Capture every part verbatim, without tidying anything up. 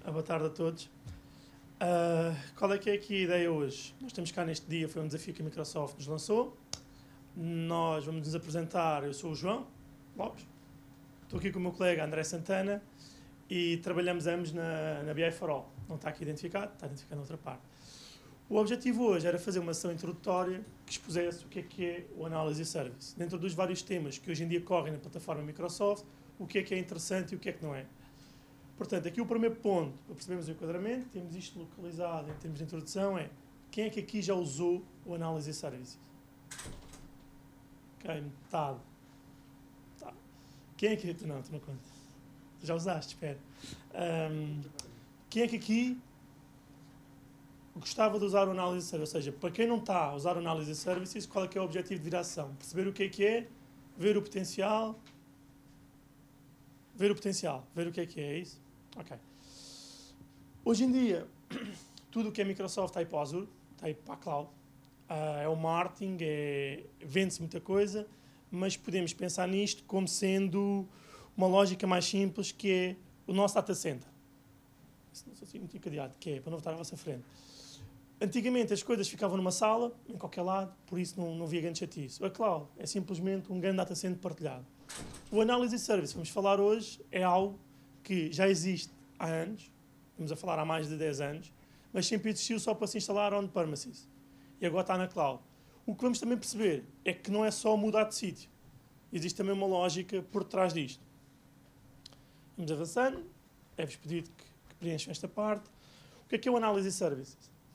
Boa tarde a todos. Uh, qual é que é aqui a ideia hoje? Nós estamos cá neste dia, foi um desafio que a Microsoft nos lançou. Nós vamos nos apresentar, eu sou o João Lopes, estou aqui com o meu colega André Santana e trabalhamos ambos na, na B I for All. Não está aqui identificado, está identificado na outra parte. O objetivo hoje era fazer uma sessão introdutória que expusesse o que é que é o Analysis Service. Dentro dos vários temas que hoje em dia correm na plataforma Microsoft, o que é que é interessante e o que é que não é. Portanto, aqui o primeiro ponto, para percebermos o enquadramento, temos isto localizado em termos de introdução, é quem é que aqui já usou o Analysis Services? Ok, metade. Tá. Quem é que... Não, tu não conta. Tu já usaste, espera. Um, quem é que aqui gostava de usar o Analysis Services? Ou seja, para quem não está a usar o Analysis Services, qual é que é o objetivo de viração? Perceber o que é que é, ver o potencial, ver o potencial, ver o que é que é, é isso? Ok. Hoje em dia, tudo o que é Microsoft está aí para o Azure, está aí para a Cloud. Uh, é o marketing, é, vende-se muita coisa, mas podemos pensar nisto como sendo uma lógica mais simples, que é o nosso data center. Isso não sou assim muito encadeado, que é, para não estar à vossa frente. Antigamente as coisas ficavam numa sala, em qualquer lado, por isso não, não havia grande chatice. A Cloud é simplesmente um grande data center partilhado. O Analysis Service, vamos falar hoje, é algo que já existe há anos, estamos a falar há mais de dez anos, mas sempre existiu só para se instalar on-premises. E agora está na Cloud. O que vamos também perceber é que não é só mudar de sítio. Existe também uma lógica por trás disto. Vamos avançando. É-vos pedido que, que preencham esta parte. O que é que é o Analysis Services?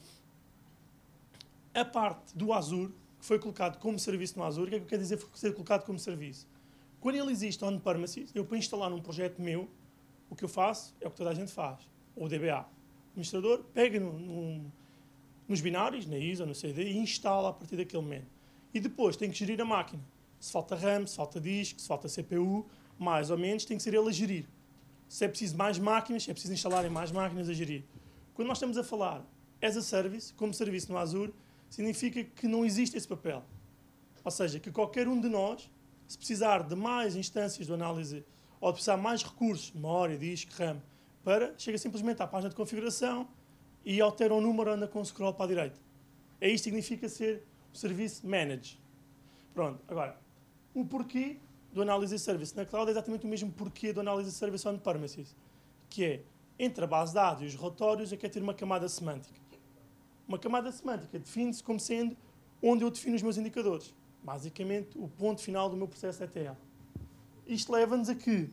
A parte do Azure, que foi colocado como serviço no Azure, o que é que quer dizer ser colocado como serviço? Quando ele existe on-premises, eu para instalar um projeto meu, o que eu faço é o que toda a gente faz. Ou o D B A. O administrador pega no, no, nos binários, na I S O, no C D, e instala a partir daquele momento. E depois tem que gerir a máquina. Se falta RAM, se falta disco, se falta C P U, mais ou menos tem que ser ele a gerir. Se é preciso mais máquinas, se é preciso instalarem mais máquinas a gerir. Quando nós estamos a falar as a service, como serviço no Azure, significa que não existe esse papel. Ou seja, que qualquer um de nós, se precisar de mais instâncias de análise ou de precisar de mais recursos, memória, disco, RAM, para, chega simplesmente à página de configuração e altera o número anda com o scroll para a direita. É isto que significa ser o serviço managed. Pronto, agora, o porquê do Analysis Service na Cloud é exatamente o mesmo porquê do Analysis Service on-premises, que é, entre a base de dados e os relatórios, é que é ter uma camada semântica. Uma camada semântica define-se como sendo onde eu defino os meus indicadores. Basicamente, o ponto final do meu processo E T L. Isto leva-nos a que,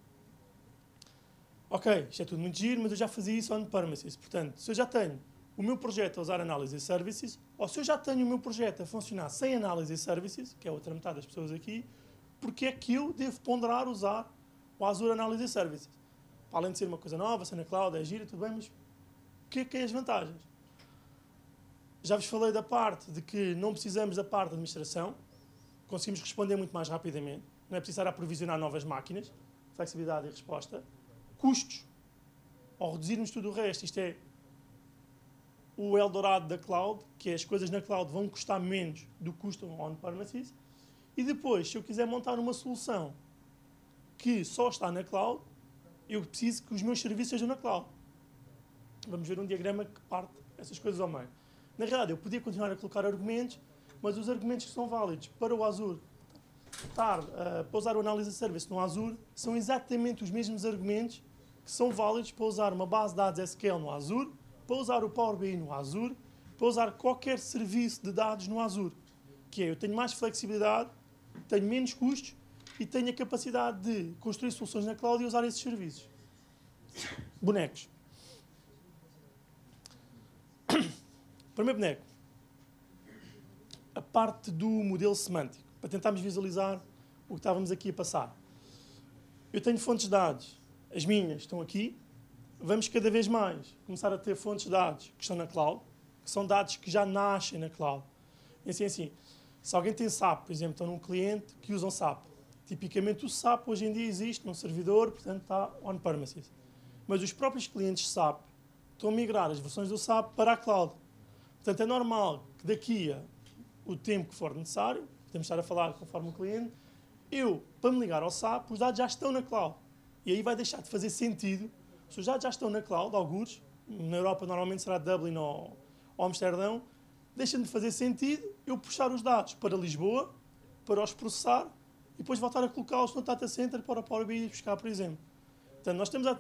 ok, isto é tudo muito giro, mas eu já fazia isso on-premises. Portanto, se eu já tenho o meu projeto a usar Analysis Services, ou se eu já tenho o meu projeto a funcionar sem Analysis Services, que é a outra metade das pessoas aqui, porque é que eu devo ponderar usar o Azure Analysis Services? Para além de ser uma coisa nova, ser na cloud, é giro, tudo bem, mas o que é que é as vantagens? Já vos falei da parte de que não precisamos da parte de administração, conseguimos responder muito mais rapidamente, não é preciso estar a aprovisionar novas máquinas, flexibilidade e resposta. Custos, ao reduzirmos tudo o resto, isto é o Eldorado da cloud, que é as coisas na cloud vão custar menos do que custam on-premises. E depois, se eu quiser montar uma solução que só está na cloud, eu preciso que os meus serviços sejam na cloud. Vamos ver um diagrama que parte essas coisas ao meio. Na realidade, eu podia continuar a colocar argumentos, mas os argumentos que são válidos para o Azure estar, uh, para usar o Analysis Service no Azure são exatamente os mesmos argumentos que são válidos para usar uma base de dados S Q L no Azure, para usar o Power B I no Azure, para usar qualquer serviço de dados no Azure. Que é, eu tenho mais flexibilidade, tenho menos custos e tenho a capacidade de construir soluções na cloud e usar esses serviços. Bonecos. Primeiro boneco. A parte do modelo semântico, para tentarmos visualizar o que estávamos aqui a passar. Eu tenho fontes de dados, as minhas estão aqui, vamos cada vez mais começar a ter fontes de dados que estão na cloud, que são dados que já nascem na cloud. E assim, assim, se alguém tem S A P, por exemplo, estão num cliente que usam S A P. Tipicamente o S A P hoje em dia existe num servidor, portanto está on-premises. Mas os próprios clientes S A P estão a migrar as versões do S A P para a cloud. Portanto, é normal que daqui a o tempo que for necessário, podemos estar a falar conforme o cliente, eu, para me ligar ao S A P, os dados já estão na cloud. E aí vai deixar de fazer sentido Se os dados já estão na cloud, algures, na Europa normalmente será Dublin ou, ou Amsterdão, deixa de fazer sentido eu puxar os dados para Lisboa, para os processar e depois voltar a colocá-los no data center para o Power B I buscar, por exemplo. Portanto, nós temos a...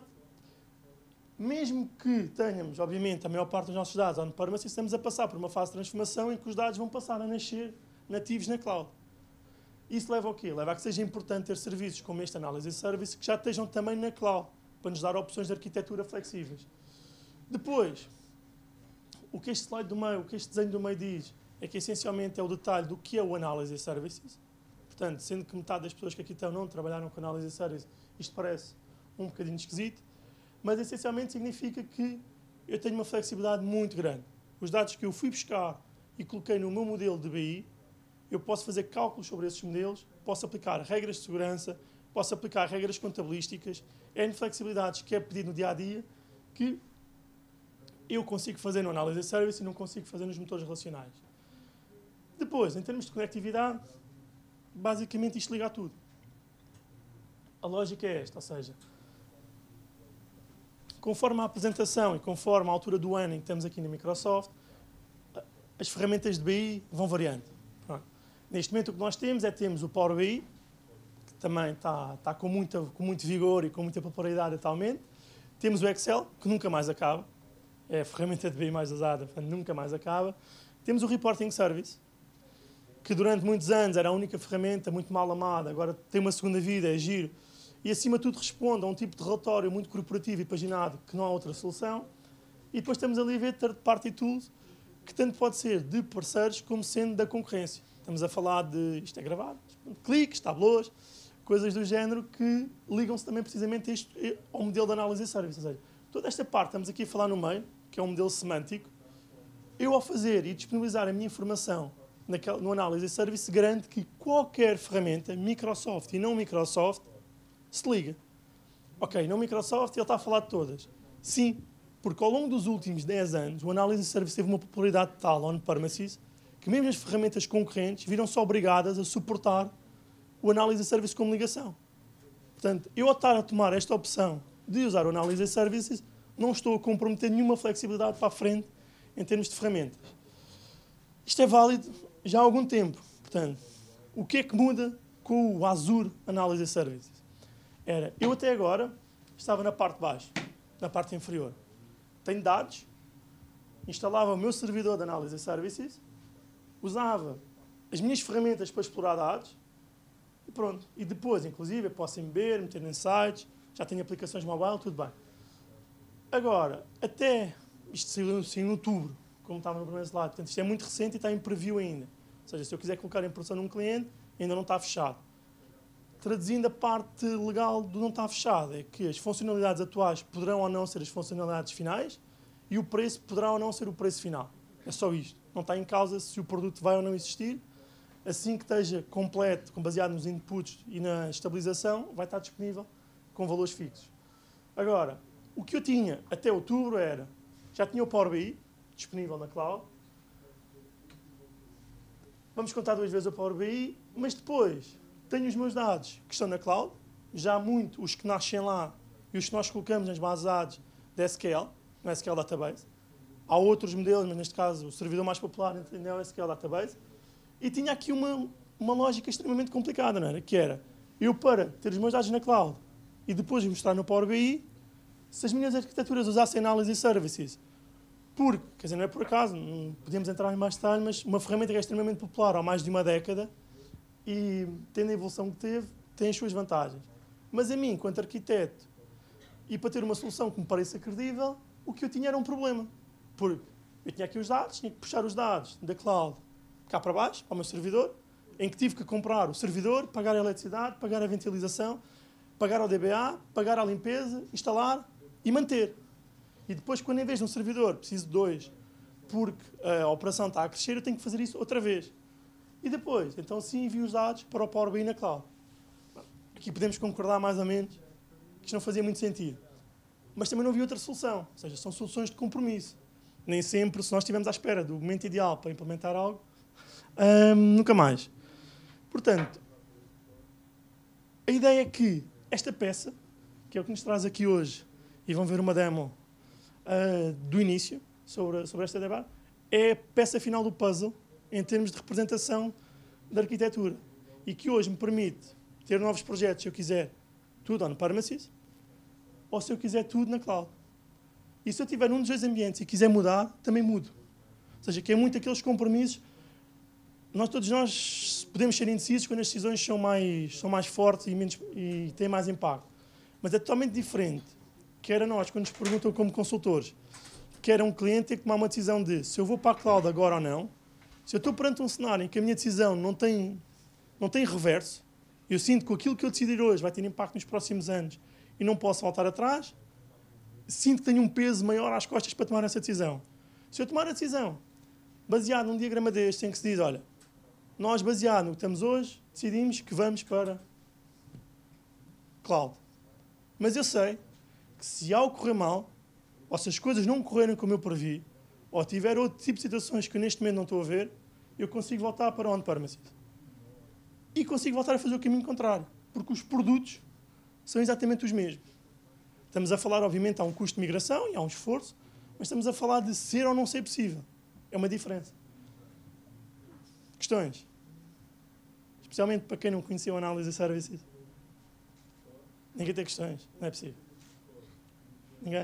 Mesmo que tenhamos, obviamente, a maior parte dos nossos dados on-premise, estamos a passar por uma fase de transformação em que os dados vão passar a nascer nativos na cloud. Isso leva ao quê? Leva a que seja importante ter serviços como este Analysis Service que já estejam também na cloud, para nos dar opções de arquitetura flexíveis. Depois, o que este slide do meio, o que este desenho do meio diz, é que essencialmente é o detalhe do que é o Analysis Services. Portanto, sendo que metade das pessoas que aqui estão não trabalharam com Analysis Service, isto parece um bocadinho esquisito, mas essencialmente significa que eu tenho uma flexibilidade muito grande. Os dados que eu fui buscar e coloquei no meu modelo de B I, eu posso fazer cálculos sobre esses modelos, posso aplicar regras de segurança, posso aplicar regras contabilísticas, N flexibilidades que é pedido no dia-a-dia, que eu consigo fazer no Analysis Service e não consigo fazer nos motores relacionais. Depois, em termos de conectividade, basicamente isto liga a tudo. A lógica é esta, ou seja, conforme a apresentação e conforme a altura do ano em que estamos aqui na Microsoft, as ferramentas de B I vão variando. Pronto. Neste momento o que nós temos é temos o Power B I, que também está, está com, muita, com muito vigor e com muita popularidade atualmente. Temos o Excel, que nunca mais acaba. É a ferramenta de B I mais usada, portanto nunca mais acaba. Temos o Reporting Service, que durante muitos anos era a única ferramenta muito mal amada, agora tem uma segunda vida, é giro. E acima de tudo responde a um tipo de relatório muito corporativo e paginado que não há outra solução. E depois estamos ali a ver third-party tools, que tanto pode ser de parceiros como sendo da concorrência. Estamos a falar de, isto é gravado, cliques, tableaus, coisas do género que ligam-se também precisamente a este, ao modelo de análise de serviço. Ou seja, toda esta parte, estamos aqui a falar no meio, que é um modelo semântico, eu ao fazer e disponibilizar a minha informação naquela, no análise de serviço, garanto que qualquer ferramenta, Microsoft e não Microsoft, se liga. Ok, não Microsoft, ele está a falar de todas. Sim, porque ao longo dos últimos dez anos, o análise de serviço teve uma popularidade tal on-premises que mesmo as ferramentas concorrentes viram-se obrigadas a suportar o análise de serviço como ligação. Portanto, eu ao estar a tomar esta opção de usar o análise de serviços, não estou a comprometer nenhuma flexibilidade para a frente em termos de ferramentas. Isto é válido já há algum tempo. Portanto, o que é que muda com o Azure Analysis Services? Era, eu até agora estava na parte de baixo, na parte inferior. Tenho dados, instalava o meu servidor de Analysis Services, usava as minhas ferramentas para explorar dados e pronto. E depois, inclusive, eu posso embeber, meter em sites, já tenho aplicações mobile, tudo bem. Agora, até isto saiu em outubro, como estava no primeiro slide, portanto isto é muito recente e está em preview ainda. Ou seja, se eu quiser colocar em produção num cliente, ainda não está fechado. Traduzindo a parte legal do não está fechado, é que as funcionalidades atuais poderão ou não ser as funcionalidades finais e o preço poderá ou não ser o preço final. É só isto. Não está em causa se o produto vai ou não existir. Assim que esteja completo, baseado nos inputs e na estabilização, vai estar disponível com valores fixos. Agora, o que eu tinha até outubro era, já tinha o Power B I disponível na cloud, vamos contar duas vezes o Power B I, mas depois tenho os meus dados que estão na cloud, já muito os que nascem lá e os que nós colocamos nas bases de dados da S Q L, no S Q L Database. Há outros modelos, mas neste caso o servidor mais popular é o S Q L Database. E tinha aqui uma, uma lógica extremamente complicada, não era? Que era, eu para ter os meus dados na cloud e depois mostrar no Power B I, se as minhas arquiteturas usassem Analysis Services, porque, quer dizer, não é por acaso, não podemos entrar em mais detalhe, mas uma ferramenta que é extremamente popular há mais de uma década, e tendo a evolução que teve, tem as suas vantagens. Mas a mim, enquanto arquiteto, e para ter uma solução que me pareça credível, o que eu tinha era um problema. Porque eu tinha aqui os dados, tinha que puxar os dados da cloud cá para baixo, para o meu servidor, em que tive que comprar o servidor, pagar a eletricidade, pagar a ventilização, pagar ao D B A, pagar a limpeza, instalar e manter. E depois, quando em vez de um servidor preciso de dois, porque a operação está a crescer, eu tenho que fazer isso outra vez. E depois, então sim, envio os dados para o Power B I na cloud. Aqui podemos concordar mais ou menos que isto não fazia muito sentido. Mas também não havia outra solução. Ou seja, são soluções de compromisso. Nem sempre, se nós estivermos à espera do momento ideal para implementar algo, hum, nunca mais. Portanto, a ideia é que esta peça, que é o que nos traz aqui hoje, e vão ver uma demo uh, do início sobre, sobre esta debate, é a peça final do puzzle em termos de representação da arquitetura e que hoje me permite ter novos projetos se eu quiser tudo on-premises ou se eu quiser tudo na cloud. E se eu tiver um dos dois ambientes e quiser mudar, também mudo. Ou seja, que é muito aqueles compromissos. Nós, todos nós podemos ser indecisos quando as decisões são mais, são mais fortes e, menos, e têm mais impacto. Mas é totalmente diferente. Quer a nós, quando nos perguntam como consultores, quer a um cliente ter que tomar uma decisão de se eu vou para a cloud agora ou não. Se eu estou perante um cenário em que a minha decisão não tem, não tem reverso, eu sinto que aquilo que eu decidir hoje vai ter impacto nos próximos anos e não posso voltar atrás, sinto que tenho um peso maior às costas para tomar essa decisão. Se eu tomar a decisão baseado num diagrama deste em que se diz, olha, nós, baseado no que estamos hoje, decidimos que vamos para cloud. Mas eu sei que se algo correr mal, ou se as coisas não correrem como eu previ, ou tiver outro tipo de situações que eu neste momento não estou a ver, eu consigo voltar para on-premises. E consigo voltar a fazer o caminho contrário, porque os produtos são exatamente os mesmos. Estamos a falar, obviamente, há um custo de migração e há um esforço, mas estamos a falar de ser ou não ser possível. É uma diferença. Questões? Especialmente para quem não conheceu a análise de services. Ninguém tem questões, não é possível. Ninguém?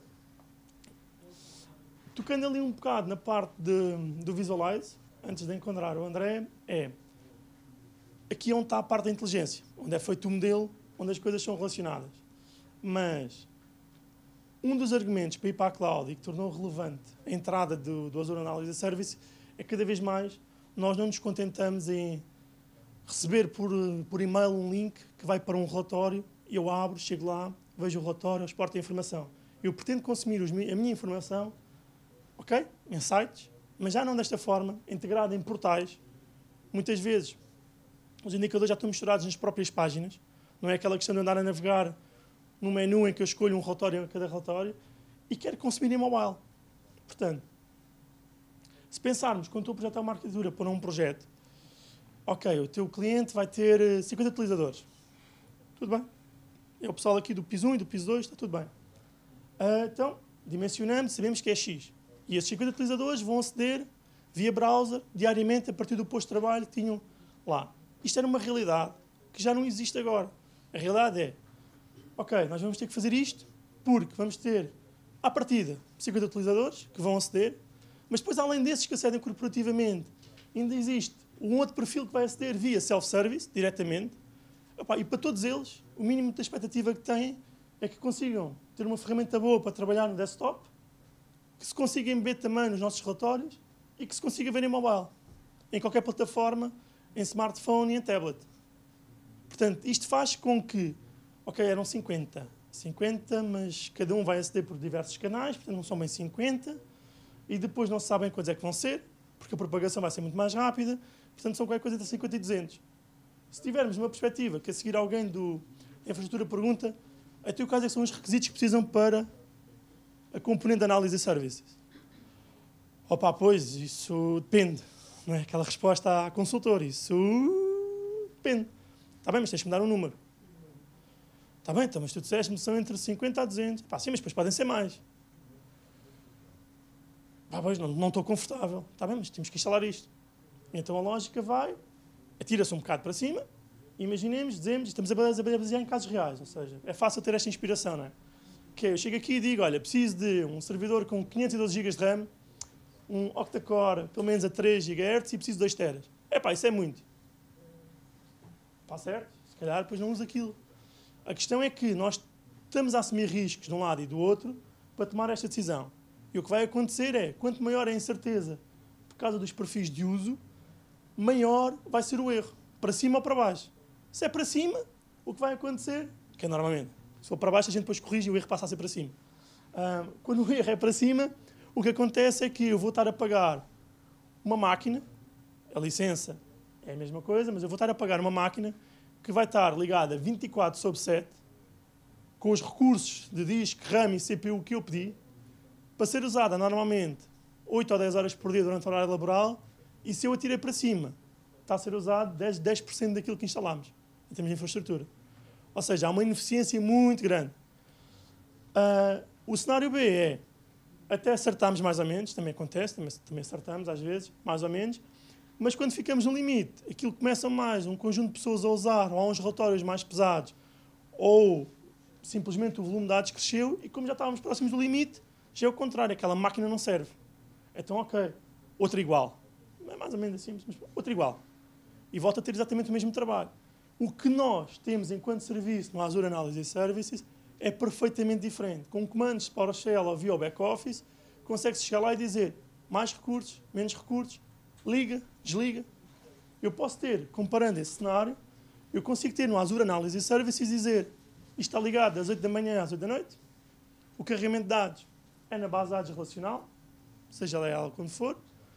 Tocando ali um bocado na parte de, do Visualize, antes de encontrar o André, é aqui onde está a parte da inteligência, onde é feito o modelo, onde as coisas são relacionadas. Mas um dos argumentos para ir para a cloud e que tornou relevante a entrada do, do Azure Analysis Service é que cada vez mais nós não nos contentamos em receber por, por e-mail um link que vai para um relatório, eu abro, chego lá, vejo o relatório, exporto a informação. Eu pretendo consumir os, a minha informação, ok, em sites, mas já não desta forma, integrada em portais. Muitas vezes os indicadores já estão misturados nas próprias páginas, não é aquela questão de andar a navegar num menu em que eu escolho um relatório a cada relatório e quero consumir em mobile. Portanto, se pensarmos, quando estou a projetar uma arquitetura para um projeto, ok, o teu cliente vai ter cinquenta utilizadores. Tudo bem. É o pessoal aqui do piso um e do piso dois, está tudo bem. Uh, então, dimensionamos, sabemos que é X. E esses cinquenta utilizadores vão aceder via browser, diariamente, a partir do posto de trabalho que tinham lá. Isto era uma realidade que já não existe agora. A realidade é, ok, nós vamos ter que fazer isto porque vamos ter, à partida, cinquenta utilizadores que vão aceder, mas depois, além desses que acedem corporativamente, ainda existe um outro perfil que vai aceder via self-service, diretamente. Opa, e para todos eles, o mínimo de expectativa que têm é que consigam ter uma ferramenta boa para trabalhar no desktop, que se consiga embeber também nos nossos relatórios e que se consiga ver em mobile, em qualquer plataforma, em smartphone e em tablet. Portanto, isto faz com que, ok, eram cinquenta, cinquenta, mas cada um vai aceder por diversos canais, portanto não são bem cinquenta, e depois não se sabem quantos é que vão ser, porque a propagação vai ser muito mais rápida, portanto são qualquer coisa entre cinquenta e duzentos. Se tivermos uma perspectiva que a seguir alguém do da infraestrutura pergunta, até o caso é que são os requisitos que precisam para a componente de análise de services. Opa, pois, isso depende. Não é? Aquela resposta à consultor, isso depende. Está bem, mas tens que me dar um número. Está bem, então, mas tu disseste-me que são entre cinquenta a duzentos. Pá, sim, mas depois podem ser mais. Pá, pois, não, não estou confortável. Está bem, mas temos que instalar isto. Então a lógica vai, atira-se um bocado para cima, imaginemos, dizemos, estamos a basear em casos reais, ou seja, é fácil ter esta inspiração, não é? Que é, eu chego aqui e digo, olha, preciso de um servidor com quinhentos e doze gigas de RAM, um octa-core pelo menos a três gigahertz e preciso de dois teras. É pá, isso é muito. Está certo? Se calhar depois não uso aquilo. A questão é que nós estamos a assumir riscos de um lado e do outro para tomar esta decisão. E o que vai acontecer é, quanto maior é a incerteza por causa dos perfis de uso, maior vai ser o erro. Para cima ou para baixo. Se é para cima, o que vai acontecer, que é normalmente, se for para baixo a gente depois corrige e o erro passa a ser para cima. Uh, quando o erro é para cima, o que acontece é que eu vou estar a pagar uma máquina, a licença é a mesma coisa, mas eu vou estar a pagar uma máquina que vai estar ligada vinte e quatro sobre sete, com os recursos de disco, RAM e C P U que eu pedi, para ser usada normalmente oito ou dez horas por dia durante o horário laboral, e se eu atirei para cima, está a ser usado dez, dez por cento daquilo que instalámos, em termos de infraestrutura. Ou seja, há uma ineficiência muito grande. Uh, o cenário B é, até acertarmos mais ou menos, também acontece, também, também acertamos às vezes, mais ou menos, mas quando ficamos no limite, aquilo começa mais um conjunto de pessoas a usar, ou há uns relatórios mais pesados, ou simplesmente o volume de dados cresceu, e como já estávamos próximos do limite, já é o contrário, aquela máquina não serve. Então, ok, outra igual. Não é mais ou menos assim, mas outra igual. E volta a ter exatamente o mesmo trabalho. O que nós temos enquanto serviço no Azure Analysis Services é perfeitamente diferente. Com comandos de PowerShell ou via o back-office, consegue-se chegar lá e dizer mais recursos, menos recursos, liga, desliga. Eu posso ter, comparando esse cenário, eu consigo ter no Azure Analysis Services dizer isto está ligado das oito da manhã às oito da noite, o carregamento de dados é na base de dados relacional, seja ela quando for.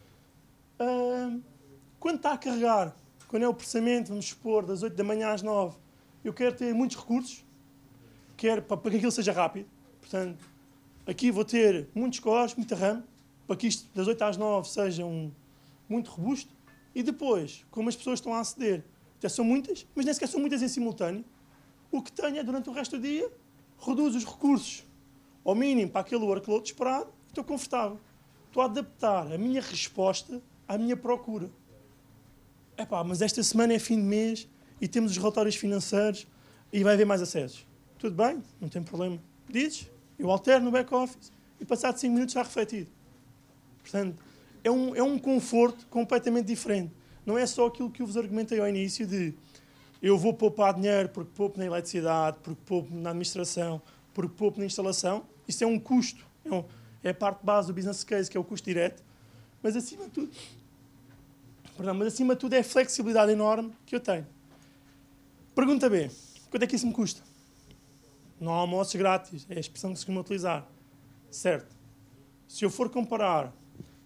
Uh, quando está a carregar, quando é o processamento, vamos supor, das oito da manhã às nove, eu quero ter muitos recursos, quero para, para que aquilo seja rápido. Portanto, aqui vou ter muitos cores, muita RAM, para que isto das oito às nove seja um, muito robusto. E depois, como as pessoas estão a aceder, até são muitas, mas nem sequer são muitas em simultâneo, o que tenho é, durante o resto do dia, reduz os recursos ao mínimo para aquele workload esperado, e estou confortável. Estou a adaptar a minha resposta à minha procura. Epá, mas esta semana é fim de mês e temos os relatórios financeiros e vai haver mais acessos. Tudo bem, não tem problema. Dizes, eu alterno no back-office e passado cinco minutos está refletido. Portanto, é um, é um conforto completamente diferente. Não é só aquilo que eu vos argumentei ao início de eu vou poupar dinheiro porque poupo na eletricidade, porque poupo na administração, porque poupo na instalação. Isso é um custo. É, um, é a parte base do business case, que é o custo direto. Mas acima de tudo, perdão, mas acima de tudo é a flexibilidade enorme que eu tenho. Pergunta B. Quanto é que isso me custa? Não há almoços grátis. É a expressão que se costuma utilizar. Certo. Se eu for comparar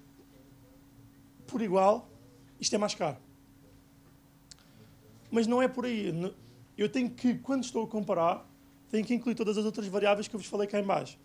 por igual, isto é mais caro. Mas não é por aí. Eu tenho que, quando estou a comparar, tenho que incluir todas as outras variáveis que eu vos falei cá em baixo.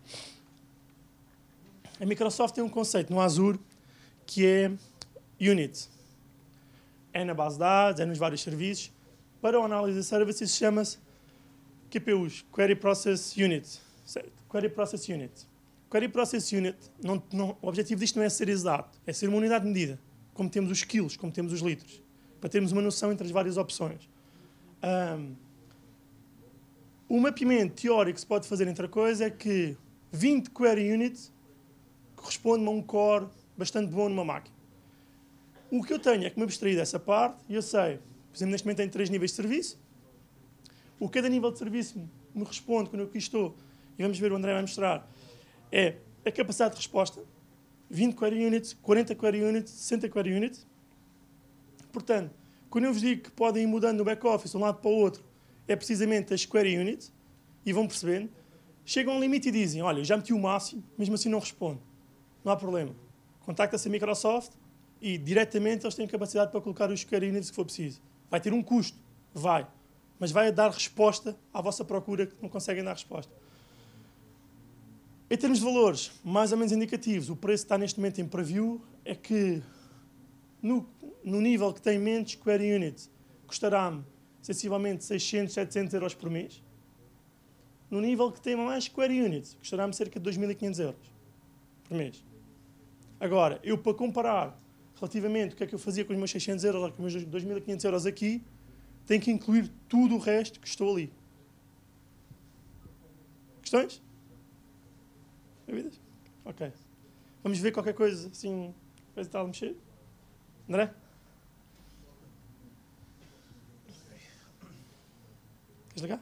A Microsoft tem um conceito no Azure que é Unit. É na base de dados, é nos vários serviços. Para o Analysis Services chama-se Q P Us, Query Process Unit. Certo? Query Process Unit. Query Process Unit, não, não, o objetivo disto não é ser exato, é ser uma unidade de medida, como temos os quilos, como temos os litros, para termos uma noção entre as várias opções. Um, o mapeamento teórico que se pode fazer entre a coisa é que vinte Query Units corresponde a um core bastante bom numa máquina. O que eu tenho é que me abstrair dessa parte e eu sei, por exemplo, neste momento tenho três níveis de serviço. O que cada nível de serviço me responde quando eu aqui estou, e vamos ver, o André vai mostrar, é a capacidade de resposta, vinte Query Units, quarenta Query Units, sessenta Query Units. Portanto, quando eu vos digo que podem ir mudando no back-office de um lado para o outro, é precisamente as Query Units, e vão percebendo, chegam a um limite e dizem, olha, já meti o máximo, mesmo assim não responde. Não há problema. Contacta-se a Microsoft e diretamente eles têm capacidade para colocar os Query Units que for preciso. Vai ter um custo? Vai. Mas vai dar resposta à vossa procura que não conseguem dar resposta. Em termos de valores, mais ou menos indicativos, o preço que está neste momento em preview é que no, no nível que tem menos Query Units custará-me sensivelmente seiscentos, setecentos euros por mês. No nível que tem mais Query Units custará-me cerca de dois mil e quinhentos euros por mês. Agora, eu para comparar relativamente o que é que eu fazia com os meus seiscentos euros ou com os meus dois mil e quinhentos euros aqui, tenho que incluir tudo o resto que estou ali. Questões? Dúvidas? Ok. Vamos ver qualquer coisa assim, coisa está a mexer? André? Queres ligar?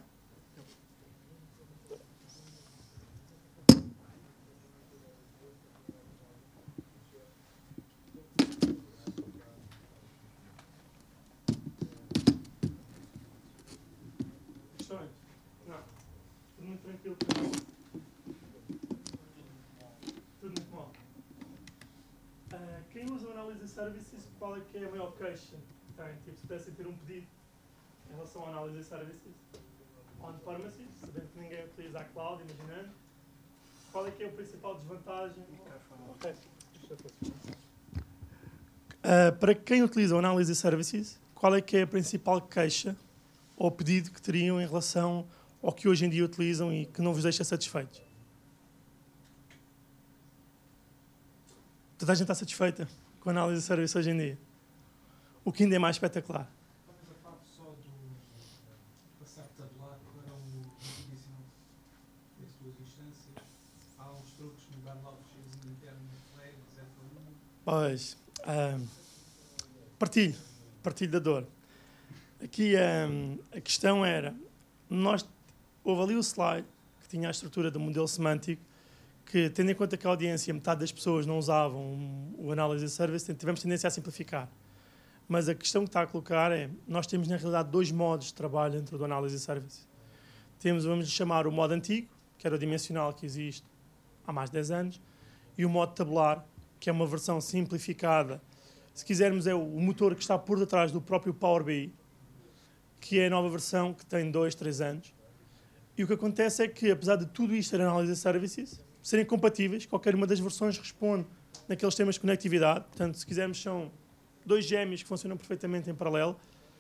Questões? Não. Tudo muito tranquilo. Tudo muito mal. Uh, quem usa o Analysis Services, qual é que é a maior queixa que tem? Tipo, se pudessem ter um pedido em relação ao Analysis Services, on-premises, sabendo que ninguém utiliza a cloud, imaginando, qual é que é a principal desvantagem? Okay. Uh, para quem utiliza o Analysis Services, qual é que é a principal queixa ou pedido que teriam em relação ao que hoje em dia utilizam e que não vos deixa satisfeitos? toda a gente está satisfeita com a análise de serviço hoje em dia. O que ainda é mais espetacular. Talvez a parte só do passar de tabular para o multidimensional das suas instâncias. Há uns truques no Banlog interno no Flag, etcétera. Pois, um, partilho, partilho da dor. Aqui um, a questão era, nós, houve ali o slide que tinha a estrutura do modelo semântico, que, tendo em conta que a audiência, metade das pessoas não usavam o análise de service, tivemos tendência a simplificar. Mas a questão que está a colocar é, nós temos na realidade dois modos de trabalho dentro do análise de service. Temos, vamos chamar, o modo antigo, que era o dimensional que existe há mais de dez anos, e o modo tabular, que é uma versão simplificada. Se quisermos, é o motor que está por detrás do próprio Power B I, que é a nova versão que tem dois, três anos. E o que acontece é que, apesar de tudo isto ser análise de services, serem compatíveis, qualquer uma das versões responde naqueles temas de conectividade. Portanto, se quisermos, são dois gêmeos que funcionam perfeitamente em paralelo.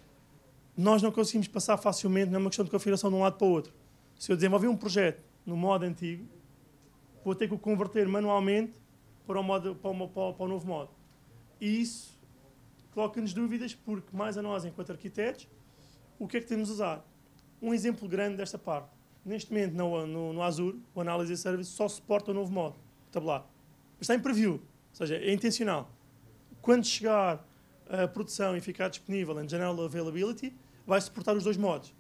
Nós não conseguimos passar facilmente, não é uma questão de configuração de um lado para o outro. Se eu desenvolver um projeto no modo antigo, vou ter que o converter manualmente para o, modo, para o, para o, para o novo modo. E isso coloca-nos dúvidas, porque, mais a nós, enquanto arquitetos, o que é que temos a usar? Um exemplo grande desta parte. Neste momento, no, no, no Azure, o Analysis Service só suporta o novo modo, tabular. Mas está em preview, ou seja, é intencional. Quando chegar a produção e ficar disponível em General Availability, vai suportar os dois modos.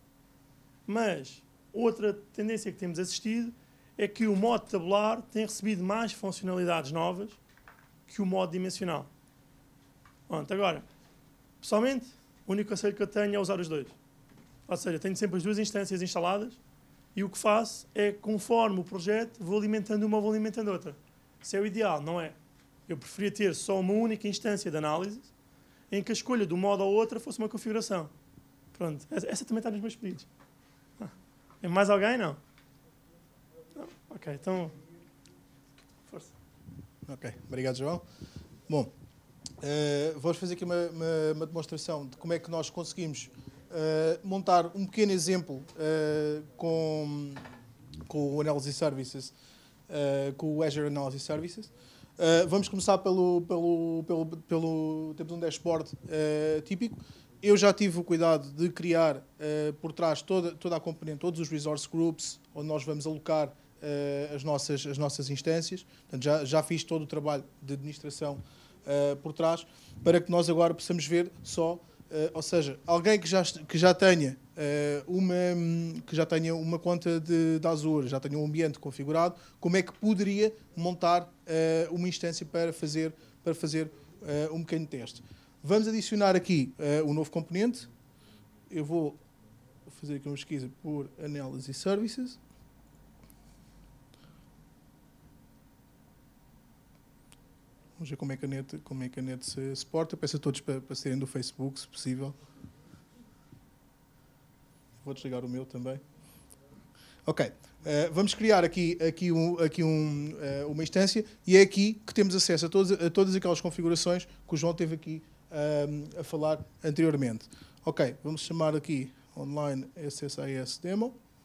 Mas outra tendência que temos assistido é que o modo tabular tem recebido mais funcionalidades novas que o modo dimensional. Pronto, agora, pessoalmente, o único conselho que eu tenho é usar os dois. Ou seja, tenho sempre as duas instâncias instaladas e o que faço é, conforme o projeto, vou alimentando uma, vou alimentando outra. Isso é o ideal, não é? Eu preferia ter só uma única instância de análise em que a escolha de um modo ou outra fosse uma configuração. Pronto, essa, essa também está nos meus pedidos. Ah, é mais alguém? Não? Não? Ok, então... Força. Ok, obrigado, João. Bom, uh, vamos fazer aqui uma, uma, uma demonstração de como é que nós conseguimos uh, montar um pequeno exemplo uh, com, com o Analysis Services, uh, com o Azure Analysis Services. Uh, vamos começar pelo, pelo, pelo, pelo... Temos um dashboard uh, típico. Eu já tive o cuidado de criar uh, por trás toda, toda a componente, todos os resource groups, onde nós vamos alocar uh, as, nossas, as nossas instâncias. Portanto, já, já fiz todo o trabalho de administração uh, por trás, para que nós agora possamos ver só, uh, ou seja, alguém que já, que já tenha uh, uma, que já tenha uma conta de, de Azure, já tenha um ambiente configurado, como é que poderia montar uh, uma instância para fazer, para fazer uh, um pequeno teste. Vamos adicionar aqui uh, um novo componente. Eu vou fazer aqui uma pesquisa por Analysis Services. Vamos ver como é que a net, como é que a net se suporta. Peço a todos para, para serem do Facebook, se possível. Vou desligar o meu também. Ok. Uh, vamos criar aqui, aqui, um, aqui um, uh, uma instância e é aqui que temos acesso a, todos, a todas aquelas configurações que o João teve aqui Um, a falar anteriormente. Ok, vamos chamar aqui Online S S I S Demo.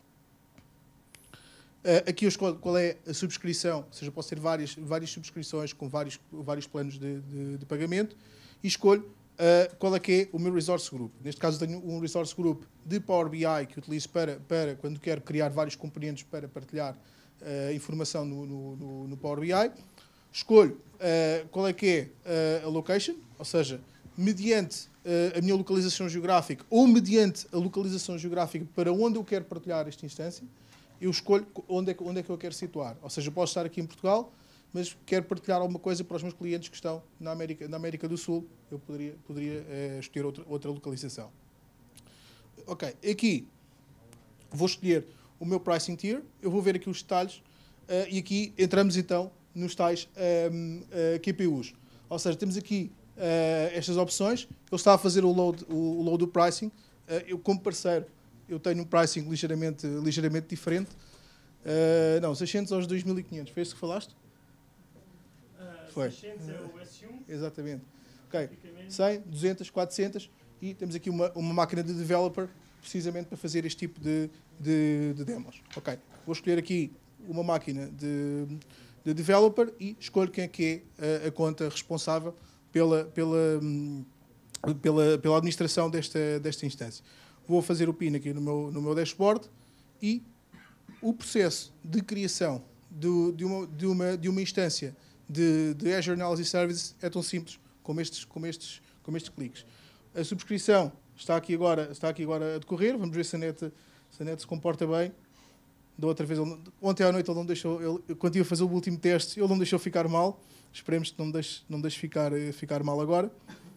Uh, aqui eu escolho qual é a subscrição, ou seja, posso ter várias, várias subscrições com vários, vários planos de, de, de pagamento e escolho uh, qual é que é o meu resource group. Neste caso tenho um resource group de Power B I que utilizo para, para quando quero criar vários componentes para partilhar uh, informação no, no, no Power B I. Escolho uh, qual é que é uh, a location, ou seja, mediante uh, a minha localização geográfica ou mediante a localização geográfica para onde eu quero partilhar esta instância, eu escolho onde é, que, onde é que eu quero situar. Ou seja, eu posso estar aqui em Portugal, mas quero partilhar alguma coisa para os meus clientes que estão na América, na América do Sul, eu poderia, poderia uh, escolher outra, outra localização. Ok, aqui vou escolher o meu pricing tier, eu vou ver aqui os detalhes uh, e aqui entramos então nos tais um, uh, Q P Us. Ou seja, temos aqui Uh, estas opções. Ele está a fazer o load, o, o load do pricing. Uh, eu, como parceiro, eu tenho um pricing ligeiramente, ligeiramente diferente. Uh, não, seiscentos aos dois mil e quinhentos. Foi isso que falaste? Uh, Foi. seiscentos é o S um. Exatamente. Ok. cem, duzentos, quatrocentos e temos aqui uma, uma máquina de developer precisamente para fazer este tipo de, de, de demos. Ok. Vou escolher aqui uma máquina de, de developer e escolho quem é que é a, a conta responsável pela, pela, pela, pela administração desta, desta instância. Vou fazer o PIN aqui no meu, no meu dashboard e o processo de criação de, de, uma, de, uma, de uma instância de, de Azure Analysis Services é tão simples como estes, como estes, como estes cliques. A subscrição está aqui agora, está aqui agora a decorrer. Vamos ver se a net se, a net se comporta bem. Da outra vez, ele, ontem à noite, ele não deixou, ele, quando ia fazer o último teste, ele não deixou ficar mal. Esperemos que não me deixe, não me deixe ficar, ficar mal agora.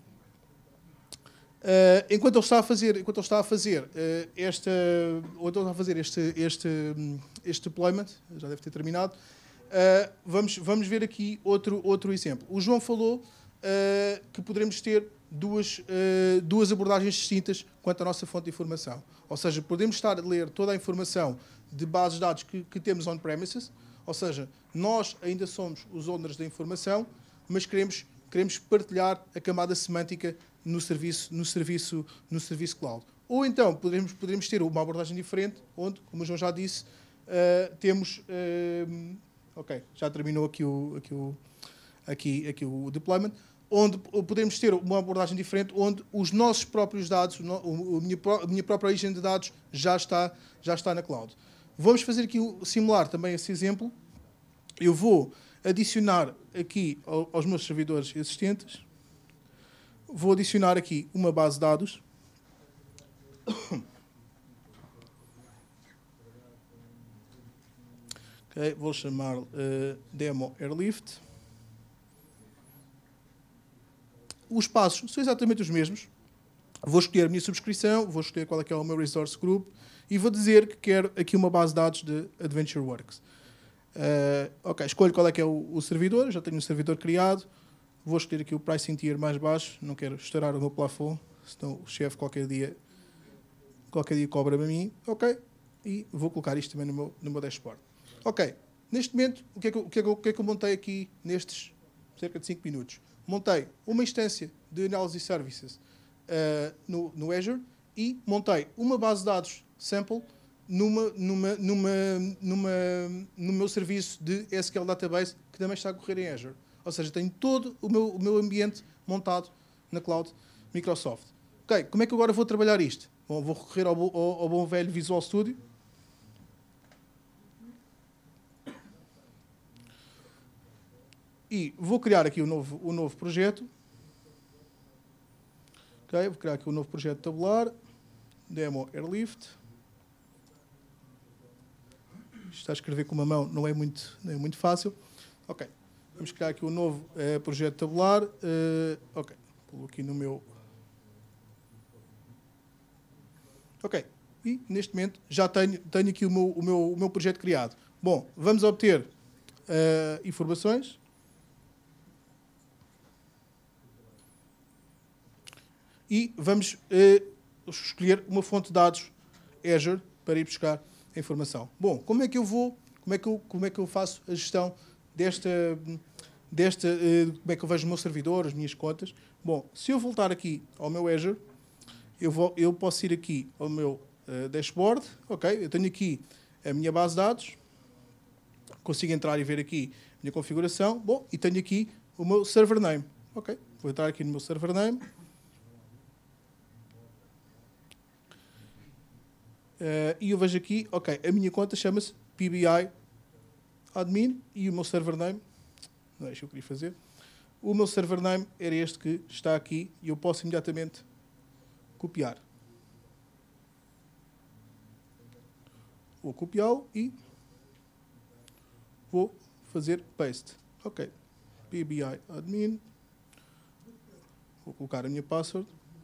Uh, enquanto ele está a fazer, enquanto ele está a fazer uh, esta, ou então está a fazer este, este, este deployment, já deve ter terminado. Uh, vamos, vamos ver aqui outro, outro exemplo. O João falou uh, que poderemos ter duas, uh, duas abordagens distintas quanto à nossa fonte de informação. Ou seja, podemos estar a ler toda a informação de bases de dados que, que temos on-premises, ou seja, nós ainda somos os owners da informação, mas queremos, queremos partilhar a camada semântica no serviço, no serviço, no serviço cloud. Ou então poderemos, poderemos ter uma abordagem diferente, onde, como o João já disse, uh, temos... Uh, ok, já terminou aqui o, aqui, o, aqui, aqui o deployment, onde podemos ter uma abordagem diferente, onde os nossos próprios dados, a minha, a minha própria agenda de dados já está, já está na cloud. Vamos fazer aqui simular também esse exemplo. Eu vou adicionar aqui aos meus servidores existentes, vou adicionar aqui uma base de dados. Okay, vou chamar uh, Demo Airlift. Os passos são exatamente os mesmos. Vou escolher a minha subscrição, vou escolher qual é que é o meu resource group e vou dizer que quero aqui uma base de dados de AdventureWorks. Uh, ok, escolho qual é que é o, o servidor, já tenho um servidor criado. Vou escolher aqui o pricing tier mais baixo, não quero estourar o meu plafond, senão o chefe qualquer dia, qualquer dia cobra-me a mim. Ok, e vou colocar isto também no meu, no meu dashboard. Ok, neste momento, o que, é que, o, que é que, o que é que eu montei aqui nestes cerca de cinco minutos? Montei uma instância de Analysis Services uh, no, no Azure e montei uma base de dados sample numa, numa, numa, numa, no meu serviço de S Q L Database que também está a correr em Azure. Ou seja, tenho todo o meu, o meu ambiente montado na cloud Microsoft. Ok, como é que agora vou trabalhar isto? Bom, vou recorrer ao, ao, ao bom velho Visual Studio. E vou criar aqui um novo, um novo projeto. Ok, vou criar aqui um novo projeto tabular. Demo Airlift. Está a escrever com uma mão, não é muito, não é muito fácil. Ok, vamos criar aqui um novo uh, projeto tabular. Uh, ok, vou aqui no meu... Ok, e neste momento já tenho, tenho aqui o meu, o, meu, o meu projeto criado. Bom, vamos obter uh, informações. E vamos uh, escolher uma fonte de dados Azure para ir buscar a informação. Bom, como é que eu vou, como é que eu, como é que eu faço a gestão desta, desta uh, como é que eu vejo o meu servidor, as minhas contas? Bom, se eu voltar aqui ao meu Azure, eu, vou, eu posso ir aqui ao meu uh, dashboard, ok? Eu tenho aqui a minha base de dados, consigo entrar e ver aqui a minha configuração, bom, e tenho aqui o meu server name, ok? Vou entrar aqui no meu server name. Uh, e eu vejo aqui, ok, a minha conta chama-se P B I Admin e o meu server name, não é isso que eu queria fazer, o meu server name era este que está aqui e eu posso imediatamente copiar. Vou copiá-lo e vou fazer paste. Ok, P B I Admin, vou colocar a minha password.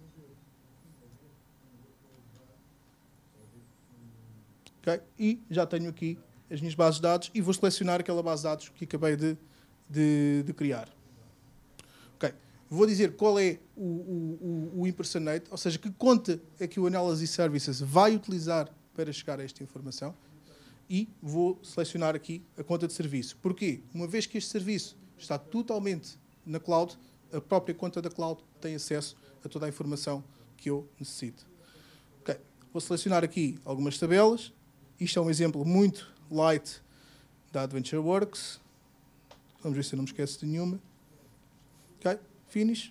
Okay? E já tenho aqui as minhas bases de dados e vou selecionar aquela base de dados que acabei de, de, de criar. Okay. Vou dizer qual é o, o, o impersonate, ou seja, que conta é que o Analysis Services vai utilizar para chegar a esta informação e vou selecionar aqui a conta de serviço. Porquê? Uma vez que este serviço está totalmente na cloud, a própria conta da cloud tem acesso a toda a informação que eu necessito. Okay. Vou selecionar aqui algumas tabelas. Isto é um exemplo muito light da AdventureWorks. Vamos ver se eu não me esqueço de nenhuma. Ok, finish.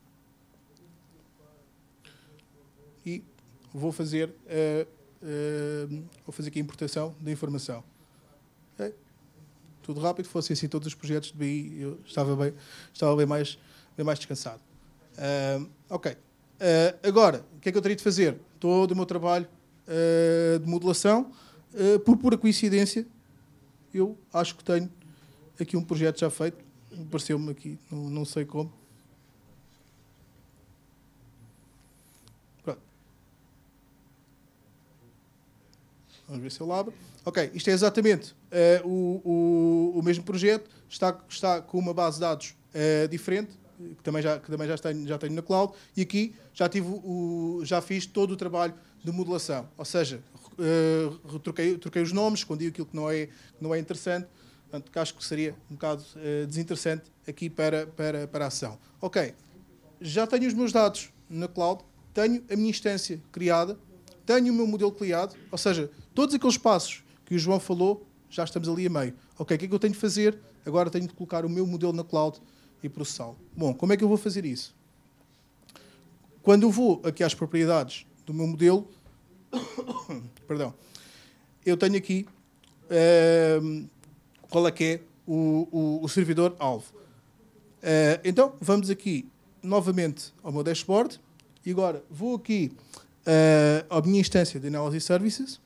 E vou fazer, uh, uh, vou fazer aqui a importação da informação. Okay. Tudo rápido, fossem assim todos os projetos de B I, eu estava bem, estava bem, mais, bem mais descansado. Uh, ok. Uh, agora, o que é que eu teria de fazer? Todo o meu trabalho uh, de modelação, uh, por pura coincidência, eu acho que tenho aqui um projeto já feito. Apareceu-me aqui, não, não sei como. Pronto. Vamos ver se eu abro. Ok, isto é exatamente uh, o, o, o mesmo projeto. Está, está com uma base de dados uh, diferente, que também já, que também já, tenho, já tenho na cloud. E aqui já, tive o, já fiz todo o trabalho de modelação. Ou seja, uh, troquei, troquei os nomes, escondi aquilo que não é, que não é interessante. Portanto, acho que seria um bocado uh, desinteressante aqui para, para, para a ação. Ok, já tenho os meus dados na cloud, tenho a minha instância criada, tenho o meu modelo criado, ou seja, todos aqueles passos que o João falou, já estamos ali a meio. Ok, o que é que eu tenho de fazer? Agora tenho de colocar o meu modelo na cloud e processá-lo. Bom, como é que eu vou fazer isso? Quando eu vou aqui às propriedades do meu modelo, perdão, eu tenho aqui uh, qual é que é o, o, o servidor-alvo. Uh, então, vamos aqui novamente ao meu dashboard e agora vou aqui uh, à minha instância de Analysis Services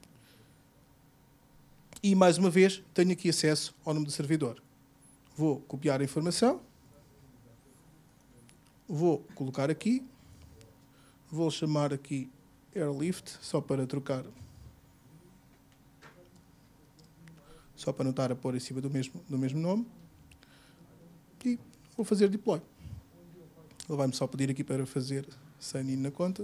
e, mais uma vez, tenho aqui acesso ao nome do servidor. Vou copiar a informação, vou colocar aqui, vou chamar aqui Airlift, só para trocar, só para não estar a pôr em cima do mesmo, do mesmo nome, e vou fazer deploy. Ele vai-me só pedir aqui para fazer sign in na conta.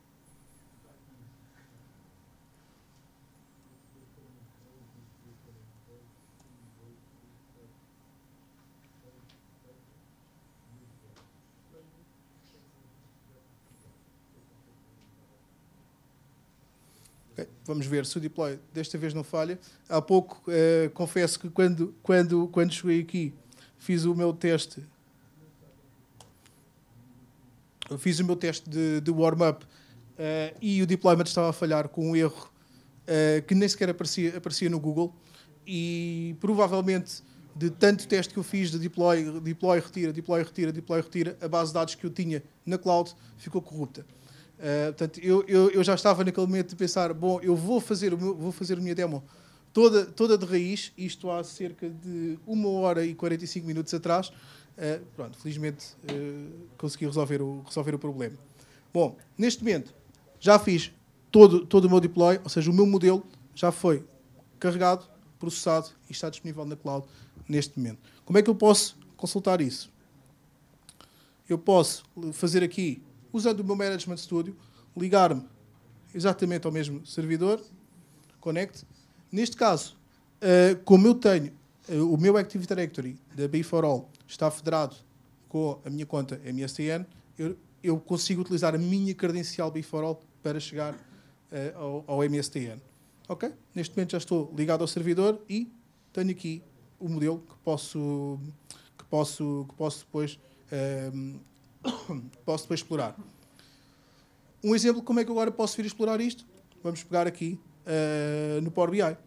Okay, vamos ver se o deploy desta vez não falha. Há pouco, eh, confesso que quando, quando, quando cheguei aqui, fiz o meu teste fiz o meu teste de, de warm-up uh, e o deployment estava a falhar com um erro uh, que nem sequer aparecia, aparecia no Google e provavelmente de tanto teste que eu fiz de deploy, deploy, retira, deploy, retira, deploy, retira, a base de dados que eu tinha na cloud ficou corrupta. Uh, portanto, eu, eu, eu já estava naquele momento de pensar, bom, eu vou fazer, o meu, vou fazer a minha demo toda, toda de raiz, isto há cerca de uma hora e quarenta e cinco minutos atrás. Uh, pronto, felizmente uh, consegui resolver o, resolver o problema. Bom, neste momento já fiz todo, todo o meu deploy, ou seja, o meu modelo já foi carregado, processado e está disponível na cloud neste momento. Como é que eu posso consultar isso? Eu posso fazer aqui, usando o meu Management Studio, ligar-me exatamente ao mesmo servidor, connect. Neste caso, uh, como eu tenho uh, o meu Active Directory da B four All está federado com a minha conta M S T N, eu, eu consigo utilizar a minha credencial B four All para chegar uh, ao, ao M S T N. Ok? Neste momento já estou ligado ao servidor e tenho aqui o modelo que posso, que posso, que posso, depois, um, posso depois explorar. Um exemplo de como é que eu agora posso vir explorar isto? Vamos pegar aqui uh, no Power B I.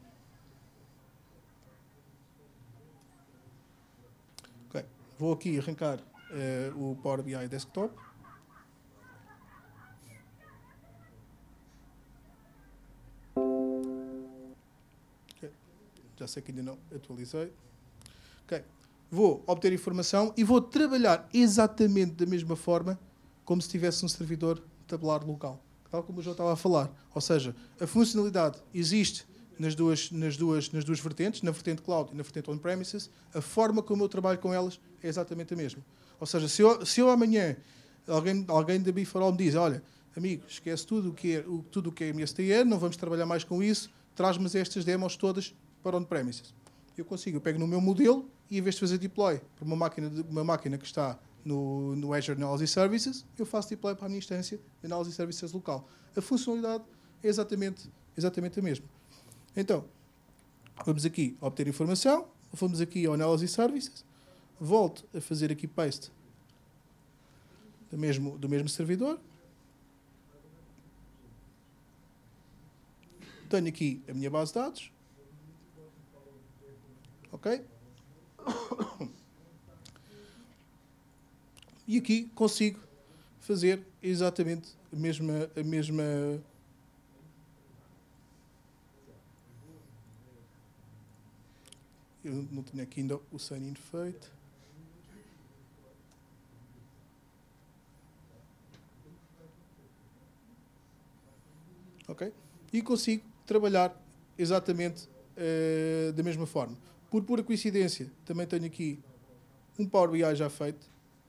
Vou aqui arrancar uh, o Power B I Desktop. Okay. Já sei que ainda não atualizei. Okay. Vou obter informação e vou trabalhar exatamente da mesma forma como se tivesse um servidor tabular local, tal como o João estava a falar. Ou seja, a funcionalidade existe nas duas, nas duas, nas duas vertentes, na vertente cloud e na vertente on-premises. A forma como eu trabalho com elas é exatamente a mesma. Ou seja, se eu, se eu amanhã alguém, alguém da B four All me diz, olha, amigo, esquece tudo o que é, o, tudo o que é M S T N, não vamos trabalhar mais com isso, traz-me estas demos todas para on-premises. Eu consigo, eu pego no meu modelo e, em vez de fazer deploy para uma máquina, uma máquina que está no, no Azure Analysis Services, eu faço deploy para a minha instância de Analysis Services local. A funcionalidade é exatamente, exatamente a mesma. Então, vamos aqui obter informação, Fomos aqui ao Analysis Services, volto a fazer aqui paste do mesmo, do mesmo servidor. Tenho aqui a minha base de dados. Ok? E aqui consigo fazer exatamente a mesma... A mesma eu não tenho aqui ainda o sign-in feito. Ok? E consigo trabalhar exatamente uh, da mesma forma. Por pura coincidência, também tenho aqui um Power B I já feito.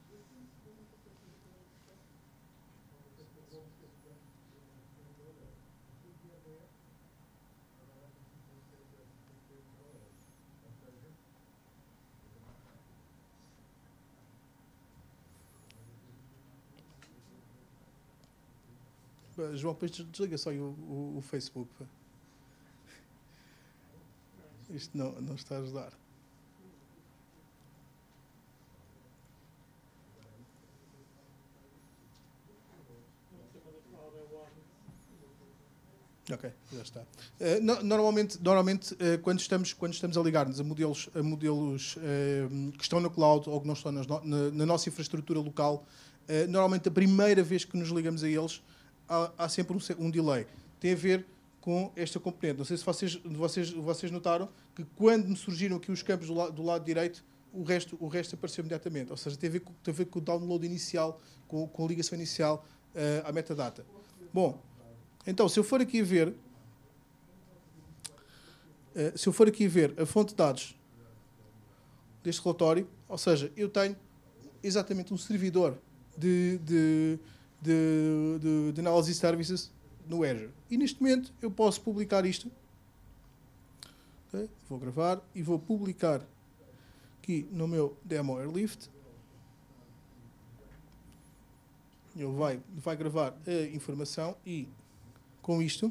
João, depois desliga só o, o, o Facebook. Isto não, não está a ajudar. Ok, já está. Uh, no, normalmente, normalmente uh, quando, estamos, quando estamos a ligar-nos a modelos, a modelos uh, que estão no cloud ou que não estão nas no, na, na nossa infraestrutura local, uh, normalmente a primeira vez que nos ligamos a eles, há, há sempre um, um delay. Tem a ver com esta componente. Não sei se vocês, vocês, vocês notaram que quando me surgiram aqui os campos do, la, do lado direito, o resto, o resto apareceu imediatamente. Ou seja, tem a ver com, tem a ver com o download inicial, com, com a ligação inicial uh, à metadata. Bom, então, se eu for aqui a ver, uh, se eu for aqui a ver a fonte de dados deste relatório, ou seja, eu tenho exatamente um servidor de, de, de, de, de Analysis Services no Azure. E neste momento eu posso publicar isto. Okay? Vou gravar e vou publicar aqui no meu Demo Airlift. Ele vai, vai gravar a informação e com isto,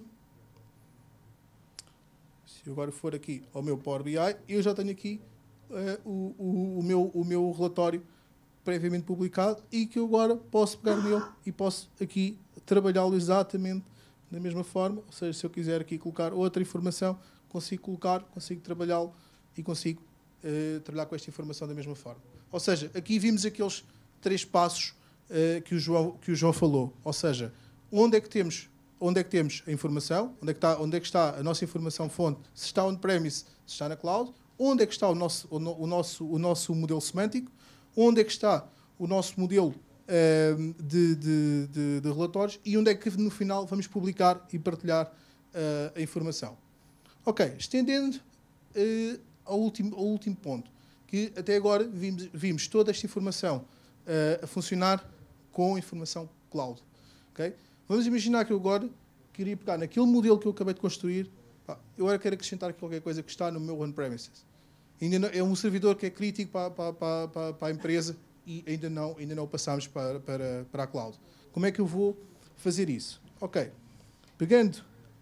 se eu agora for aqui ao meu Power B I, eu já tenho aqui uh, o, o, o, meu, o meu relatório previamente publicado e que eu agora posso pegar nele e posso aqui trabalhá-lo exatamente da mesma forma. Ou seja, se eu quiser aqui colocar outra informação, consigo colocar, consigo trabalhá-lo e consigo uh, trabalhar com esta informação da mesma forma. Ou seja, aqui vimos aqueles três passos uh, que, o João, que o João falou. Ou seja, onde é que temos Onde é que temos a informação? Onde é que está, onde é que está a nossa informação fonte? Se está on-premise, se está na cloud. Onde é que está o nosso, o, o, nosso, o nosso modelo semântico? Onde é que está o nosso modelo uh, de, de, de, de relatórios? E onde é que, no final, vamos publicar e partilhar uh, a informação? Ok, estendendo uh, ao, último, ao último ponto, que até agora vimos, vimos toda esta informação uh, a funcionar com informação cloud. Ok? Vamos imaginar que eu agora queria pegar naquele modelo que eu acabei de construir. Pá, eu agora quero acrescentar qualquer coisa que está no meu on-premises. Ainda não, é um servidor que é crítico para, para, para, para a empresa e ainda não, ainda não o passámos para, para, para a cloud. Como é que eu vou fazer isso? Ok. Pegando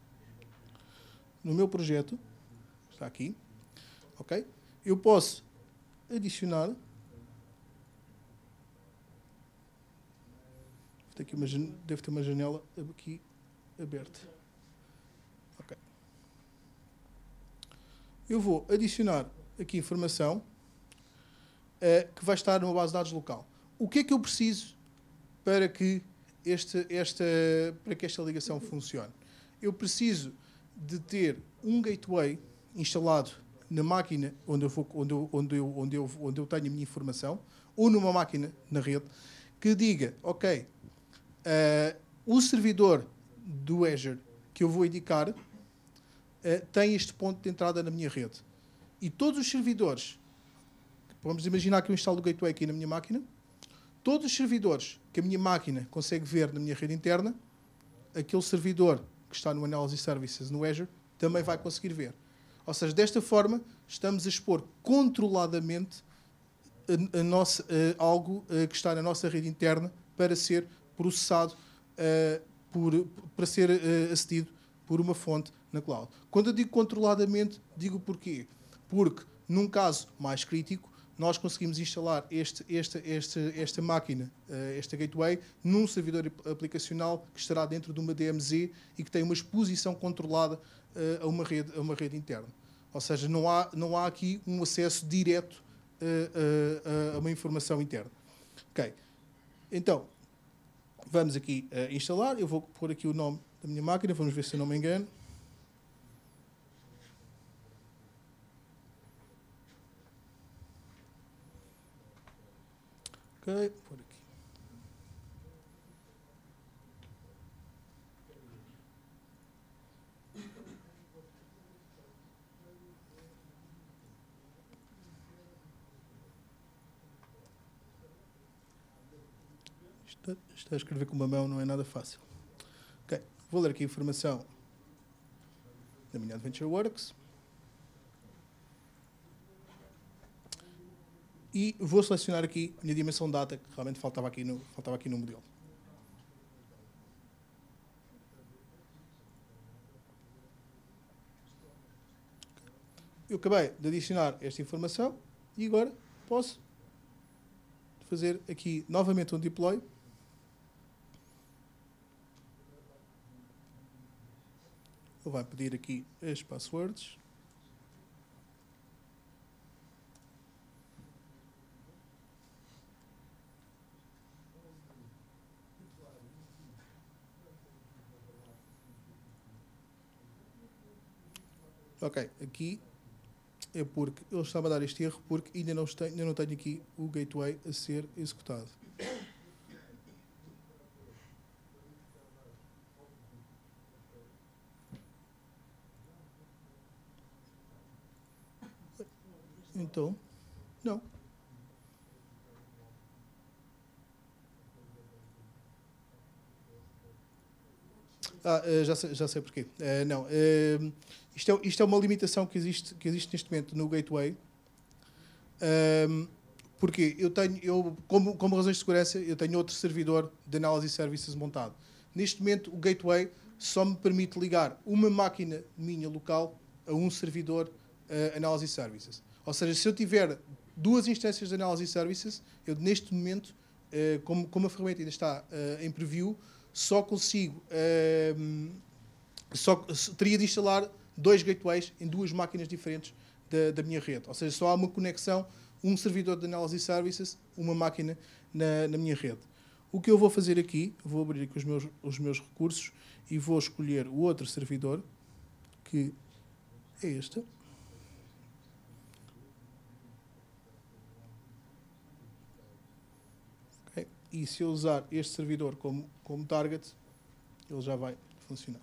no meu projeto, está aqui, ok? Eu posso adicionar. Tem aqui uma, deve ter uma janela aqui aberta. Ok. Eu vou adicionar aqui informação uh, que vai estar numa base de dados local. O que é que eu preciso para que, este, esta, para que esta ligação funcione? Eu preciso de ter um gateway instalado na máquina onde eu, vou, onde eu, onde eu, onde eu, onde eu tenho a minha informação, ou numa máquina na rede, que diga, ok, Uh, o servidor do Azure que eu vou indicar uh, tem este ponto de entrada na minha rede. E todos os servidores, vamos imaginar que eu instalo o gateway aqui na minha máquina, todos os servidores que a minha máquina consegue ver na minha rede interna, aquele servidor que está no Analysis Services no Azure também vai conseguir ver. Ou seja, desta forma, estamos a expor controladamente a, a nossa, a, algo a, que está na nossa rede interna para ser processado uh, por, para ser uh, acedido por uma fonte na cloud. Quando eu digo controladamente, digo porquê? Porque num caso mais crítico, nós conseguimos instalar este, este, este, esta máquina, uh, esta gateway, num servidor aplicacional que estará dentro de uma D M Z e que tem uma exposição controlada uh, a, uma rede, a uma rede interna. Ou seja, não há, não há aqui um acesso direto uh, uh, a uma informação interna. Ok. Então, vamos aqui uh, instalar. Eu vou pôr aqui o nome da minha máquina, vamos ver se eu não me engano. Ok, por aqui. Está, está a escrever com uma mão, não é nada fácil. Ok, vou ler aqui a informação da minha AdventureWorks. E vou selecionar aqui a minha dimensão data, que realmente faltava aqui no, faltava aqui no modelo. Eu acabei de adicionar esta informação e agora posso fazer aqui novamente um deploy. Ele vai pedir aqui as passwords. Ok, aqui é porque ele estava a dar este erro porque ainda não, tenho, ainda não tenho aqui o gateway a ser executado. Então, não. Ah, já sei, já sei porquê. Uh, não, uh, isto, é, isto é uma limitação que existe, que existe neste momento no gateway. Um, porque eu tenho, eu, como, como razões de segurança, eu tenho outro servidor de análise de serviços montado. Neste momento, o gateway só me permite ligar uma máquina minha local a um servidor uh, análise de services. Ou seja, se eu tiver duas instâncias de análise de services, eu neste momento, uh, como, como a ferramenta ainda está uh, em preview, só consigo, uh, só teria de instalar dois gateways em duas máquinas diferentes da, da minha rede. Ou seja, só há uma conexão, um servidor de análise de services, uma máquina na, na minha rede. O que eu vou fazer aqui, vou abrir aqui os meus, os meus recursos e vou escolher o outro servidor, que é este. Okay. E se eu usar este servidor como, como target, ele já vai funcionar.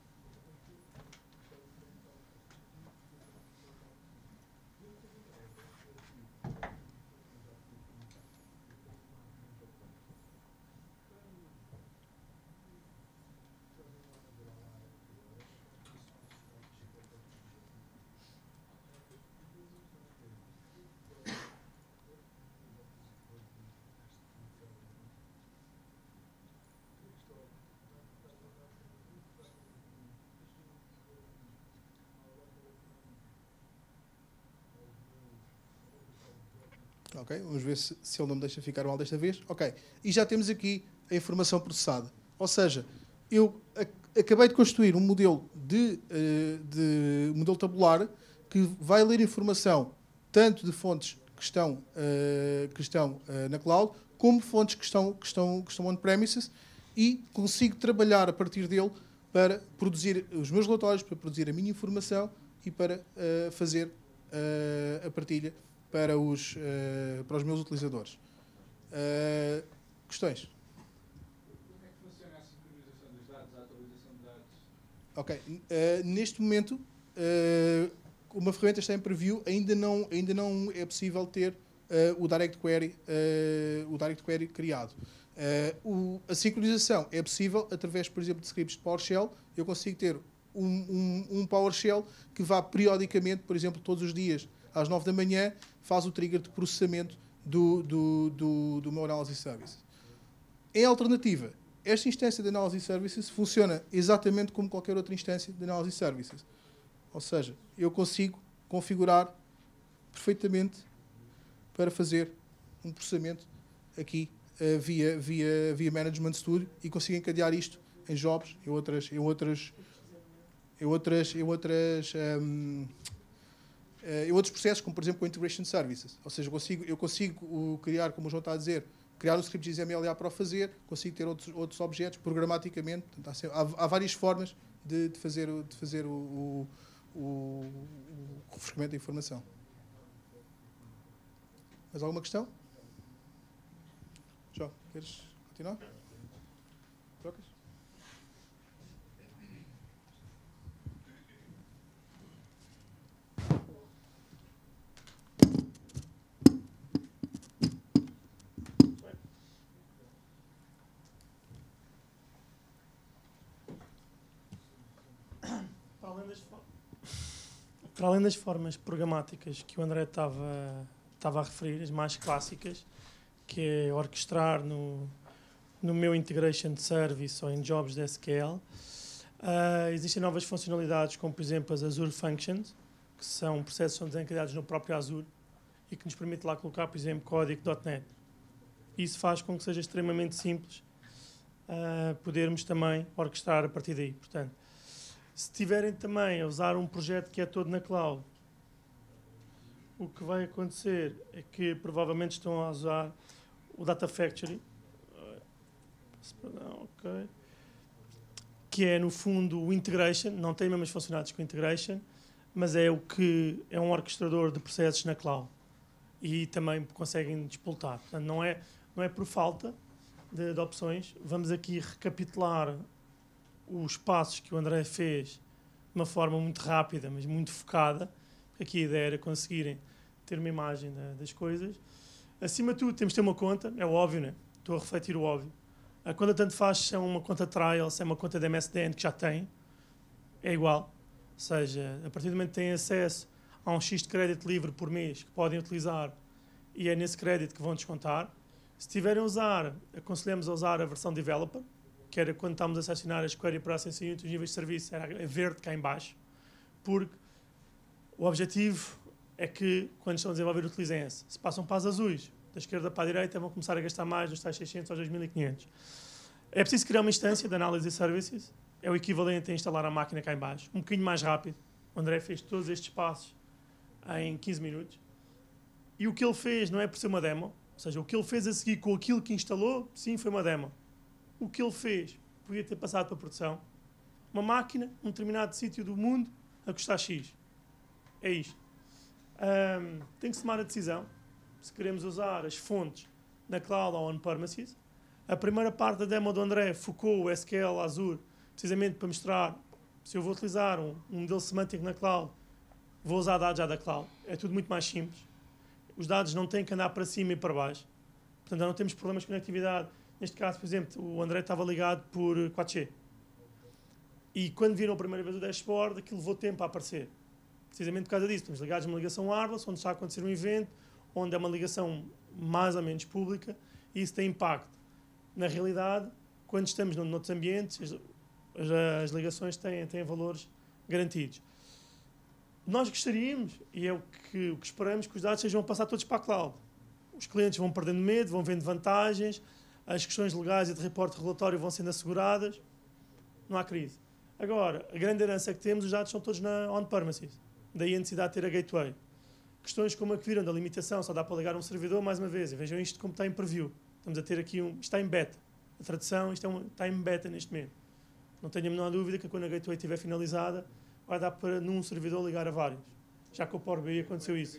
Ok, vamos ver se, se ele não me deixa ficar mal desta vez. Ok, e já temos aqui a informação processada. Ou seja, eu a, acabei de construir um modelo de, uh, de modelo tabular que vai ler informação tanto de fontes que estão, uh, que estão uh, na cloud, como fontes que estão, que estão, que estão on-premises, e consigo trabalhar a partir dele para produzir os meus relatórios, para produzir a minha informação e para uh, fazer uh, a partilha para os, uh, para os meus utilizadores. Uh, questões? Como é que funciona a sincronização dos dados, a atualização de dados? Ok. Uh, neste momento, uh, uma ferramenta está em preview, ainda não, ainda não é possível ter uh, o Direct Query, uh, o Direct Query criado. Uh, o, a sincronização é possível através, por exemplo, de scripts de PowerShell. Eu consigo ter um, um, um PowerShell que vá periodicamente, por exemplo, todos os dias, às nove da manhã, faz o trigger de processamento do, do, do, do meu Analysis Service. Em alternativa, esta instância de Analysis Services funciona exatamente como qualquer outra instância de Analysis Services. Ou seja, eu consigo configurar perfeitamente para fazer um processamento aqui uh, via, via, via Management Studio e consigo encadear isto em jobs, em outras, em outras, em outras, em outras, um, em outros processos, como por exemplo com Integration Services. Ou seja, eu consigo, eu consigo criar, como o João está a dizer, criar um script X M L A para o fazer, consigo ter outros, outros objetos programaticamente. Portanto, há, há várias formas de, de fazer, de fazer o, o, o, o refrescamento da informação. Mais alguma questão? João, queres continuar? Trocas? Para além das, fo- para além das formas programáticas que o André estava estava a referir, as mais clássicas, que é orquestrar no, no meu Integration Service ou em jobs de S Q L, uh, existem novas funcionalidades, como por exemplo as Azure Functions, que são processos que são desencadeados no próprio Azure e que nos permite lá colocar, por exemplo, código ponto net. Isso faz com que seja extremamente simples uh, podermos também orquestrar a partir daí. Portanto, se tiverem também a usar um projeto que é todo na cloud, o que vai acontecer é que provavelmente estão a usar o Data Factory, okay, que é no fundo o Integration, não tem mesmas funcionalidades que o Integration, mas é o que é um orquestrador de processos na cloud e também conseguem despoltar. Portanto, não é, não é por falta de, de opções. Vamos aqui recapitular os passos que o André fez de uma forma muito rápida, mas muito focada. Aqui a ideia era conseguirem ter uma imagem da, das coisas. Acima de tudo, temos de ter uma conta, é óbvio, né? Estou a refletir o óbvio. A conta tanto faz se é uma conta trial, se é uma conta de M S D N que já tem, é igual. Ou seja, a partir do momento que têm acesso a um X de crédito livre por mês que podem utilizar e é nesse crédito que vão descontar. Se tiverem a usar, aconselhamos a usar a versão developer, que era quando estamos a selecionar as query processing units, os níveis de serviço, era verde cá em baixo, porque o objetivo é que, quando estão a desenvolver, utilizem esse. Se passam para as azuis, da esquerda para a direita, vão começar a gastar mais dos tais seiscentos aos dois mil e quinhentos. É preciso criar uma instância de análise de services, é o equivalente a instalar a máquina cá em baixo, um bocadinho mais rápido. O André fez todos estes passos em quinze minutos. E o que ele fez não é por ser uma demo, ou seja, o que ele fez a seguir com aquilo que instalou, sim, foi uma demo. O que ele fez podia ter passado para a produção. Uma máquina, num determinado sítio do mundo, a custar X. É isto. Um, tem que se tomar a decisão se queremos usar as fontes na cloud ou on-premises. A primeira parte da demo do André focou o S Q L Azure precisamente para mostrar se eu vou utilizar um, um modelo semântico na cloud, vou usar dados já da cloud. É tudo muito mais simples. Os dados não têm que andar para cima e para baixo. Portanto, não temos problemas de conectividade. Neste caso, por exemplo, o André estava ligado por quatro G. E quando viram a primeira vez o dashboard, aquilo levou tempo a aparecer. Precisamente por causa disso. Estamos ligados a uma ligação wireless, onde está a acontecer um evento, onde é uma ligação mais ou menos pública, e isso tem impacto. Na realidade, quando estamos noutros ambientes, as, as ligações têm, têm valores garantidos. Nós gostaríamos, e é o que, o que esperamos, que os dados sejam a passar todos para a cloud. Os clientes vão perdendo medo, vão vendo vantagens, as questões legais e de reporte regulatório vão sendo asseguradas, não há crise. Agora, a grande herança que temos, os dados são todos na on-premises. Daí a necessidade de ter a gateway. Questões como a que viram da limitação, só dá para ligar um servidor, mais uma vez, e vejam isto como está em preview. Estamos a ter aqui um... Isto está em beta. A tradução, isto é um, está em beta neste momento. Não tenho a menor dúvida que quando a gateway estiver finalizada, vai dar para, num servidor, ligar a vários. Já com o Power B I aconteceu isso.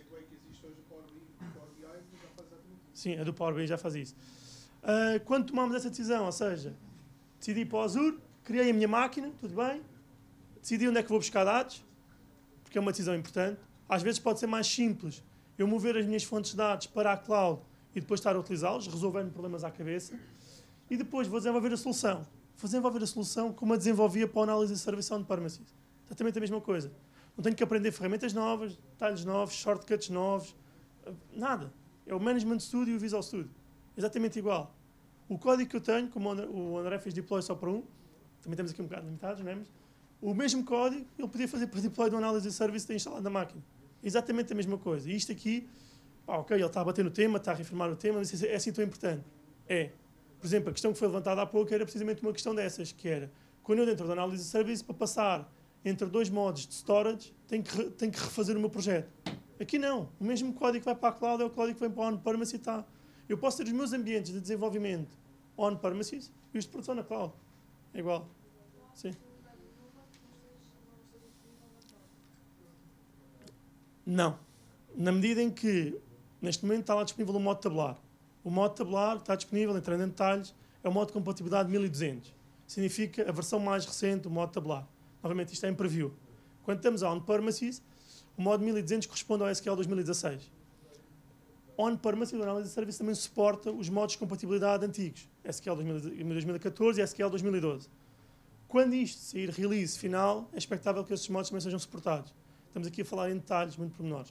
Sim, a do Power B I já faz isso. Uh, quando tomamos essa decisão, ou seja, decidi ir para o Azure, criei a minha máquina, tudo bem, decidi onde é que vou buscar dados, porque é uma decisão importante. Às vezes pode ser mais simples eu mover as minhas fontes de dados para a cloud e depois estar a utilizá-los, resolvendo problemas à cabeça, e depois vou desenvolver a solução. Vou desenvolver a solução como a desenvolvia para a análise de serviço on-premises. Exatamente a mesma coisa. Não tenho que aprender ferramentas novas, detalhes novos, shortcuts novos, nada. É o Management Studio e o Visual Studio. Exatamente igual. O código que eu tenho, como o André fez deploy só para um, também temos aqui um bocado limitados, não é? Mas o mesmo código ele podia fazer para deploy de uma análise de serviço e instalar na máquina. exatamente a mesma coisa. E isto aqui, pá, ok, ele está a bater no tema, está a reafirmar o tema, mas é assim tão importante. É, por exemplo, a questão que foi levantada há pouco era precisamente uma questão dessas, que era, quando eu dentro da análise de serviço, para passar entre dois modos de storage, tenho que, tenho que refazer o meu projeto. Aqui não. O mesmo código que vai para a cloud é o código que vem para a on-premises e está. Eu posso ter os meus ambientes de desenvolvimento on-premises e os de produção na cloud. É igual. Sim. Não. Na medida em que, neste momento, está lá disponível o modo tabular. O modo tabular está disponível, entrando em detalhes, é o modo de compatibilidade mil e duzentos. Significa a versão mais recente do modo tabular. Novamente, isto é em preview. Quando estamos a on-premises, o modo mil e duzentos corresponde ao S Q L dois mil e dezasseis. On-premises, o Analysis Service também suporta os modos de compatibilidade antigos. S Q L dois mil e catorze e S Q L dois mil e doze. Quando isto sair release final, é expectável que esses modos também sejam suportados. Estamos aqui a falar em detalhes muito pormenores.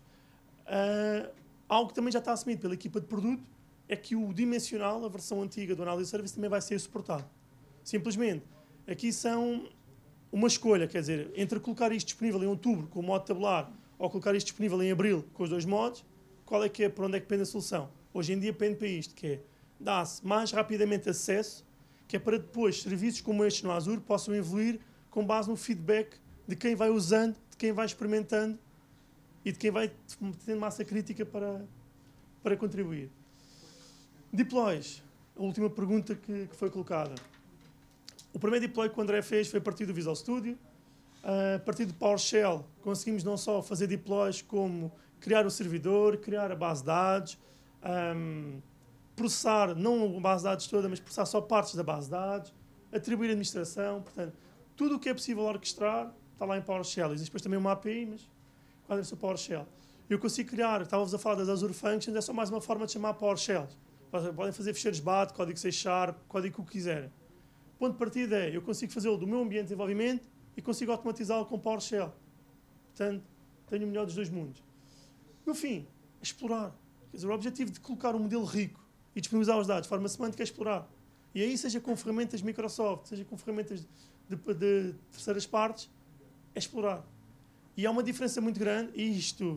Uh, algo que também já está assumido pela equipa de produto é que o dimensional, a versão antiga do Analysis Service, também vai ser suportado. Simplesmente, aqui são uma escolha, quer dizer, entre colocar isto disponível em outubro com o modo tabular ou colocar isto disponível em abril com os dois modos, qual é que é, para onde é que pende a solução? Hoje em dia pende para isto, que é dá-se mais rapidamente acesso, que é para depois serviços como estes no Azure possam evoluir com base no feedback de quem vai usando, de quem vai experimentando e de quem vai tendo massa crítica para, para contribuir. Deploys, a última pergunta que, que foi colocada. O primeiro deploy que o André fez foi a partir do Visual Studio. A partir do PowerShell, conseguimos não só fazer deploys, como criar o servidor, criar a base de dados, um, processar, não a base de dados toda, mas processar só partes da base de dados, atribuir administração. Portanto, tudo o que é possível orquestrar está lá em PowerShell. Existe depois também uma A P I, mas quadra-se o PowerShell. Eu consigo criar, estávamos a falar das Azure Functions, é só mais uma forma de chamar PowerShell. Podem fazer ficheiros B A T, código C Sharp, código que quiserem. O ponto de partida é, eu consigo fazê-lo do meu ambiente de desenvolvimento e consigo automatizá-lo com PowerShell. Portanto, tenho o melhor dos dois mundos. No fim, explorar. Quer dizer, o objetivo de colocar um modelo rico e disponibilizar os dados de forma semântica é explorar. E aí, seja com ferramentas Microsoft, seja com ferramentas de, de, de terceiras partes, é explorar. E há uma diferença muito grande, e isto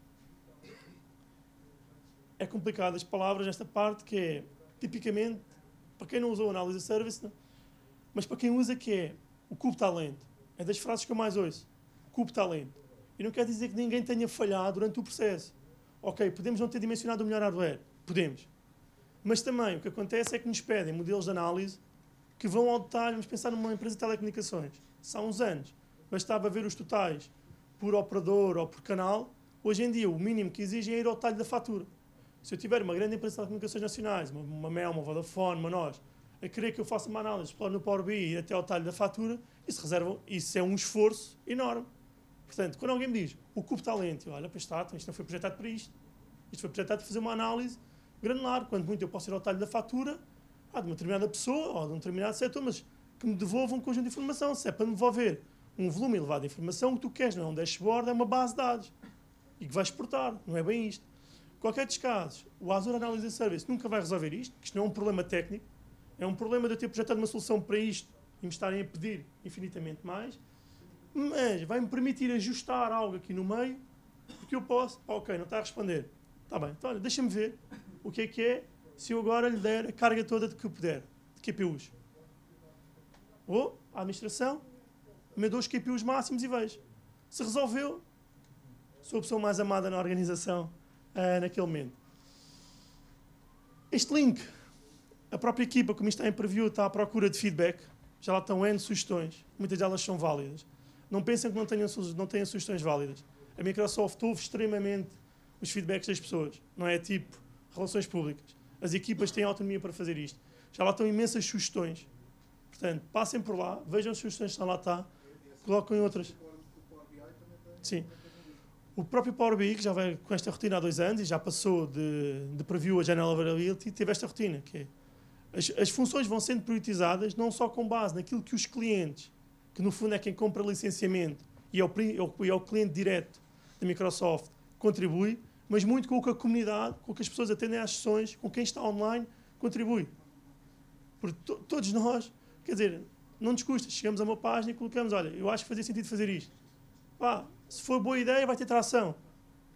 é complicado, as palavras nesta parte, que é, tipicamente, para quem não usou Analysis Service, não, mas para quem usa, que é o cubo está lento. É das frases que eu mais ouço. O cubo está lento. E não quer dizer que ninguém tenha falhado durante o processo. Ok, podemos não ter dimensionado o melhor hardware. Podemos. Mas também o que acontece é que nos pedem modelos de análise que vão ao detalhe. Vamos pensar numa empresa de telecomunicações. Se há uns anos bastava ver os totais por operador ou por canal, hoje em dia o mínimo que exigem é ir ao detalhe da fatura. Se eu tiver uma grande empresa de telecomunicações nacionais, uma, uma Mel, uma Vodafone, uma Nós, a querer que eu faça uma análise, explore no Power B I e ir até ao detalhe da fatura, isso, reserva, isso é um esforço enorme. Portanto, quando alguém me diz, o cubo está lento, eu, olha, pois está, isto não foi projetado para isto. Isto foi projetado para fazer uma análise granular. Quando muito eu posso ir ao detalhe da fatura ah, de uma determinada pessoa ou de um determinado setor, mas que me devolva um conjunto de informação. Se é para me devolver um volume elevado de informação, o que tu queres não é um dashboard, é uma base de dados. E que vai exportar, não é bem isto. Em qualquer dos casos, o Azure Analysis Service nunca vai resolver isto, porque isto não é um problema técnico, é um problema de eu ter projetado uma solução para isto e me estarem a pedir infinitamente mais, mas vai-me permitir ajustar algo aqui no meio, porque eu posso, ok, não está a responder. Está bem, então olha, deixa-me ver o que é que é se eu agora lhe der a carga toda de que eu puder, de Q P Us. Vou à administração, me dou os Q P Us máximos e vejo. Se resolveu, sou a pessoa mais amada na organização uh, naquele momento. Este link, a própria equipa, como isto está em preview, está à procura de feedback. Já lá estão N sugestões, muitas delas são válidas. Não pensem que não tenham, não tenham sugestões válidas. A Microsoft ouve extremamente os feedbacks das pessoas. Não é tipo relações públicas. As equipas têm autonomia para fazer isto. Já lá estão imensas sugestões. Portanto, passem por lá, vejam as sugestões que lá está, coloquem outras. Sim. O próprio Power B I, que já vai com esta rotina há dois anos e já passou de, de preview a General Availability, teve esta rotina, que é as, as funções vão sendo priorizadas não só com base naquilo que os clientes, que no fundo é quem compra licenciamento e é o, é o cliente direto da Microsoft, contribui, mas muito com o que a comunidade, com o que as pessoas atendem às sessões, com quem está online, contribui. Porque to, todos nós, quer dizer, não nos custa, chegamos a uma página e colocamos, olha, eu acho que fazia sentido fazer isto. Pá, se for boa ideia, vai ter tração.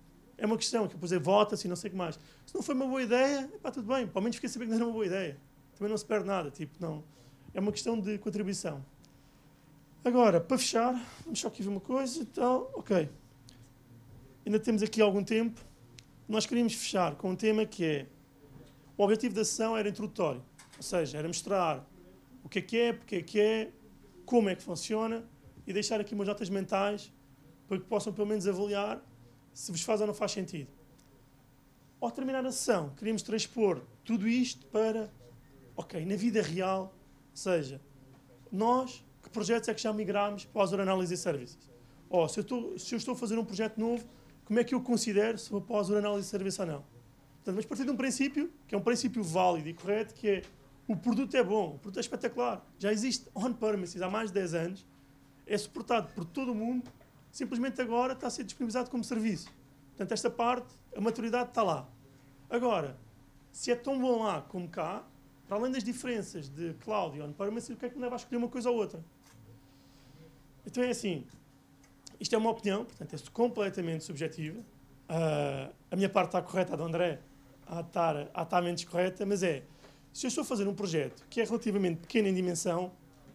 é uma questão que depois é vota-se e não sei o que mais. Se não foi uma boa ideia, epá, tudo bem, pelo menos fiquei a saber que não era uma boa ideia. Também não se perde nada, tipo, não. É uma questão de contribuição. Agora, para fechar, vamos só aqui ver uma coisa e tal, ok. Ainda temos aqui algum tempo. Nós queríamos fechar com um tema que é, o objetivo da sessão era introdutório, ou seja, era mostrar o que é que é, porque é que é, como é que funciona e deixar aqui umas notas mentais para que possam pelo menos avaliar se vos faz ou não faz sentido. Ao terminar a sessão, queríamos transpor tudo isto para, ok, na vida real, ou seja, nós, que projetos é que já migramos para o Azure Analysis Services? Ou, se eu, estou, se eu estou a fazer um projeto novo, como é que eu considero se vou para o Azure Analysis Service ou não? Portanto, mas partir de um princípio, que é um princípio válido e correto, que é, o produto é bom, o produto é espetacular, já existe on-premises há mais de dez anos, é suportado por todo o mundo, simplesmente agora está a ser disponibilizado como serviço. Portanto, esta parte, a maturidade está lá. Agora, se é tão bom lá como cá, para além das diferenças de cloud e on-premises, o que é que me leva a escolher uma coisa ou outra? Então é assim, isto é uma opinião, portanto é completamente subjetiva. Uh, a minha parte está correta, a do André a estar, a estar menos correta, mas é, se eu estou a fazer um projeto que é relativamente pequeno em dimensão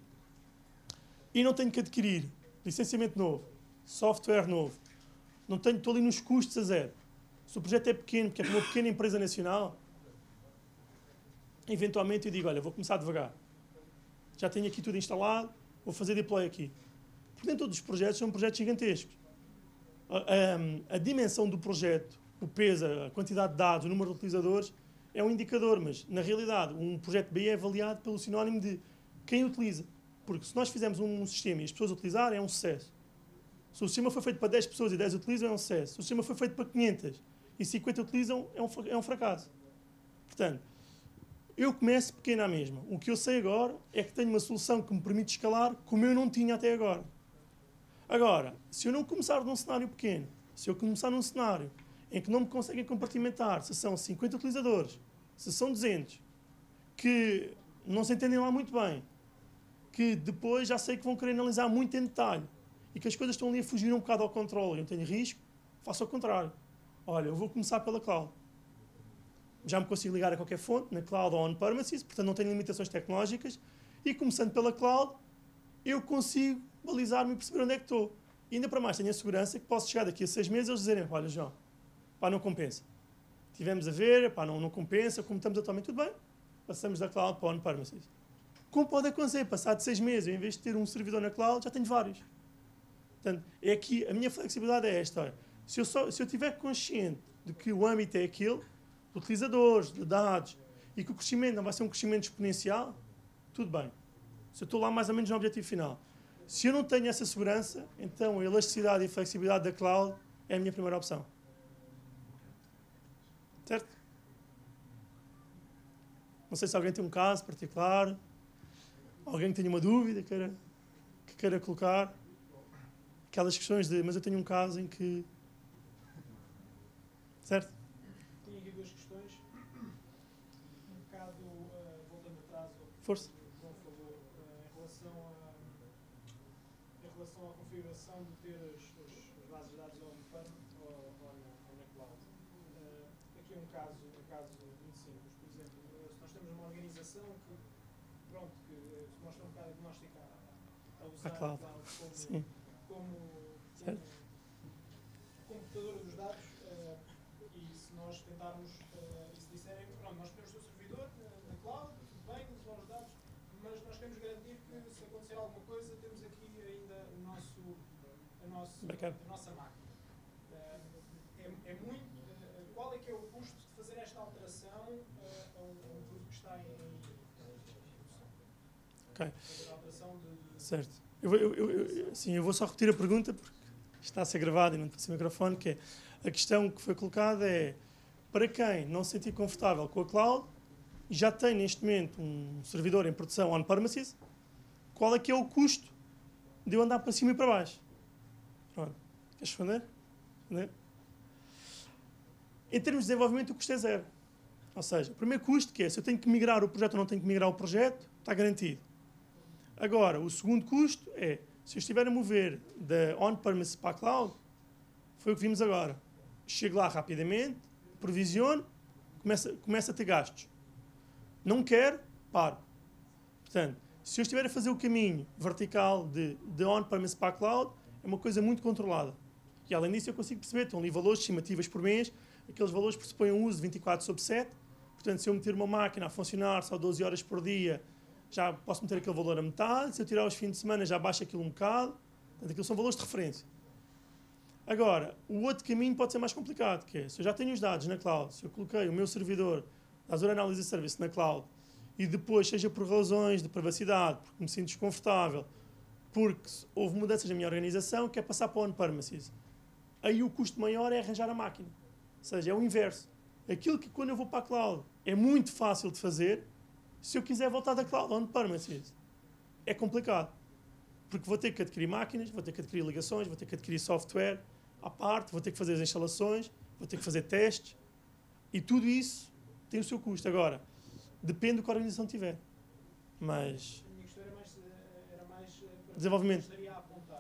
e não tenho que adquirir licenciamento novo, software novo, não tenho, estou ali nos custos a zero. Se o projeto é pequeno, porque é para uma pequena empresa nacional, eventualmente eu digo, olha, vou começar devagar. Já tenho aqui tudo instalado, vou fazer deploy aqui. Porque nem todos os projetos são projetos gigantescos. A, a, a dimensão do projeto, o peso, a quantidade de dados, o número de utilizadores, é um indicador, mas, na realidade, um projeto B I é avaliado pelo sinónimo de quem utiliza. Porque se nós fizermos um sistema e as pessoas utilizarem, é um sucesso. Se o sistema foi feito para dez pessoas e dez utilizam, é um sucesso. Se o sistema foi feito para quinhentas e cinquenta utilizam, é um, é um fracasso. Portanto, eu começo pequeno à mesma. O que eu sei agora é que tenho uma solução que me permite escalar como eu não tinha até agora. Agora, se eu não começar num cenário pequeno, se eu começar num cenário em que não me conseguem compartimentar se são cinquenta utilizadores, se são duzentos, que não se entendem lá muito bem, que depois já sei que vão querer analisar muito em detalhe e que as coisas estão ali a fugir um bocado ao controle e eu tenho risco, faço ao contrário. Olha, eu vou começar pela cloud. Já me consigo ligar a qualquer fonte, na cloud ou on-premises, portanto não tenho limitações tecnológicas, e começando pela cloud, eu consigo balizar-me e perceber onde é que estou. E ainda para mais tenho a segurança que posso chegar daqui a seis meses e eles dizerem, olha João, pá, não compensa. Tivemos a ver, pá, não, não compensa, como estamos atualmente, tudo bem, passamos da cloud para on-premises. Como pode acontecer, passar de seis meses, em vez de ter um servidor na cloud, já tenho vários. Portanto, é aqui, a minha flexibilidade é esta. Olha, se eu só, se eu estiver consciente de que o âmbito é aquele, de utilizadores, de dados, e que o crescimento não vai ser um crescimento exponencial, tudo bem. Se eu estou lá mais ou menos no objetivo final. Se eu não tenho essa segurança, então a elasticidade e a flexibilidade da cloud é a minha primeira opção. Certo? Não sei se alguém tem um caso particular, alguém que tenha uma dúvida que queira, que queira colocar. Aquelas questões de, mas eu tenho um caso em que... Certo? Tenho aqui duas questões. Um bocado, uh, voltando atrás, Força. o João falou, uh, em, relação a, em relação à configuração de ter as, as, as bases de dados on-prem ou, ou, na, ou na cloud. Uh, aqui é um caso, um caso muito simples. Por exemplo, uh, se nós temos uma organização que, pronto, que uh, se mostra um bocado agnóstica a, a usar a cloud, a cloud como, Sim. como, como computadora dos dados, uh, e se nós tentarmos, uh, e se disserem, pronto, nós temos o seu servidor uh, na cloud, tudo bem, nos nossos dados, mas nós queremos garantir que se acontecer alguma coisa, temos aqui ainda o nosso, a, nosso, a nossa máquina. Uh, é, é muito, uh, qual é que é o custo de fazer esta alteração uh, a, um, a um produto que está em, em produção? Ok. Fazer a alteração de... de Certo. Eu, eu, eu, eu, sim, eu vou só repetir a pergunta, porque está a ser gravado e não tem o microfone, que é, a questão que foi colocada é, para quem não se sentir confortável com a cloud, e já tem neste momento um servidor em produção on-premises, qual é que é o custo de eu andar para cima e para baixo? Pronto. Queres responder? Responder? Em termos de desenvolvimento, o custo é zero. Ou seja, o primeiro custo, que é, se eu tenho que migrar o projeto ou não tenho que migrar o projeto, está garantido. Agora, o segundo custo é, se eu estiver a mover da on-premise para a cloud, foi o que vimos agora. chego lá rapidamente, provisiono, começa, começa a ter gastos. Não quero, paro. Portanto, se eu estiver a fazer o caminho vertical de, de on-premise para a cloud, é uma coisa muito controlada. E além disso eu consigo perceber, estão ali valores estimativas por mês, aqueles valores pressupõem um uso de vinte e quatro sobre sete, portanto se eu meter uma máquina a funcionar só doze horas por dia, já posso meter aquele valor a metade, se eu tirar os fins de semana já baixa aquilo um bocado, portanto aquilo são valores de referência. Agora, o outro caminho pode ser mais complicado, que é, se eu já tenho os dados na cloud, se eu coloquei o meu servidor da Azure Analysis Service na cloud, e depois, seja por razões de privacidade, porque me sinto desconfortável, porque houve mudanças na minha organização, que é passar para o on-premises. Aí o custo maior é arranjar a máquina. Ou seja, é o inverso. Aquilo que quando eu vou para a cloud é muito fácil de fazer, se eu quiser voltar da cloud on-premises, é complicado. Porque vou ter que adquirir máquinas, vou ter que adquirir ligações, vou ter que adquirir software à parte, vou ter que fazer as instalações, vou ter que fazer testes, e tudo isso tem o seu custo. Agora, depende do que a organização tiver. Mas... A minha questão era mais, era mais para desenvolvimento. gostaria a apontar.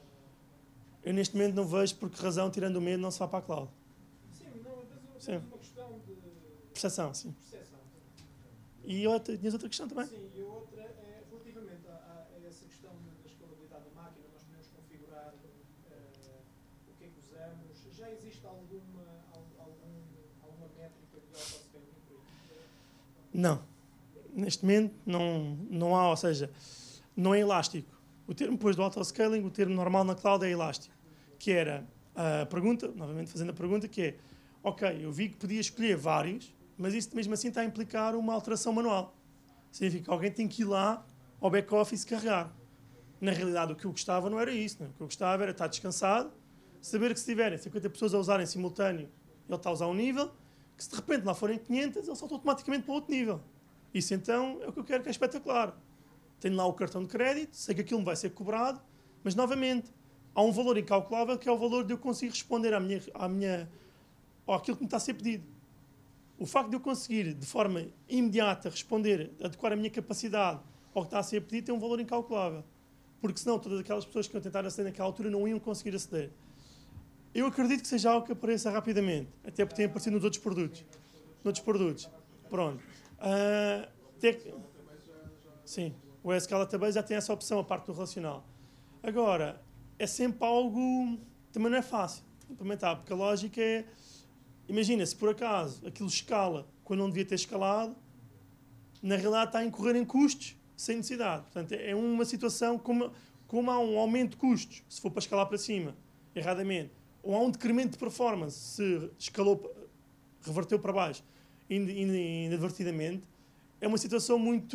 Eu neste momento não vejo por que razão, tirando o medo, não se vá para a cloud. Sim, não, mas Sim. é uma questão de Percepção, sim. percepção. E outra, tinhas outra questão também? Sim, e a outra é relativamente a, a, a essa questão da escalabilidade da máquina, nós podemos configurar uh, o que é que usamos. Já existe alguma, algum, alguma métrica de autoscaling por aí? Não. Neste momento não, não há, ou seja, não é elástico. O termo depois do autoscaling, o termo normal na cloud é elástico. Que era a pergunta, novamente fazendo a pergunta, que é, ok, eu vi que podia escolher vários, mas isso mesmo assim está a implicar uma alteração manual. Significa que alguém tem que ir lá ao back-office carregar. Na realidade, o que eu gostava não era isso. Não? O que eu gostava era estar descansado, saber que se tiverem cinquenta pessoas a usar em simultâneo, ele está a usar um nível, que se de repente lá forem quinhentas, ele salta automaticamente para outro nível. Isso então é o que eu quero, que é espetacular. Tenho lá o cartão de crédito, sei que aquilo me vai ser cobrado, mas novamente, há um valor incalculável que é o valor de eu conseguir responder à minha, à minha, àquilo que me está a ser pedido. O facto de eu conseguir, de forma imediata, responder, adequar a minha capacidade ao que está a ser pedido, tem um valor incalculável. Porque senão todas aquelas pessoas que iam tentar aceder naquela altura não iam conseguir aceder. Eu acredito que seja algo que apareça rapidamente, até porque tem aparecido nos outros produtos. Noutros produtos. Pronto. Uh, tec... Sim, o S Q L Database já tem essa opção, a parte do relacional. Agora, é sempre algo... Também não é fácil de implementar, porque a lógica é... Imagina, se por acaso aquilo escala quando não devia ter escalado, na realidade está a incorrer em custos sem necessidade. Portanto, é uma situação como, como há um aumento de custos, se for para escalar para cima, erradamente, ou há um decremento de performance, se escalou, reverteu para baixo, inadvertidamente, é uma situação muito...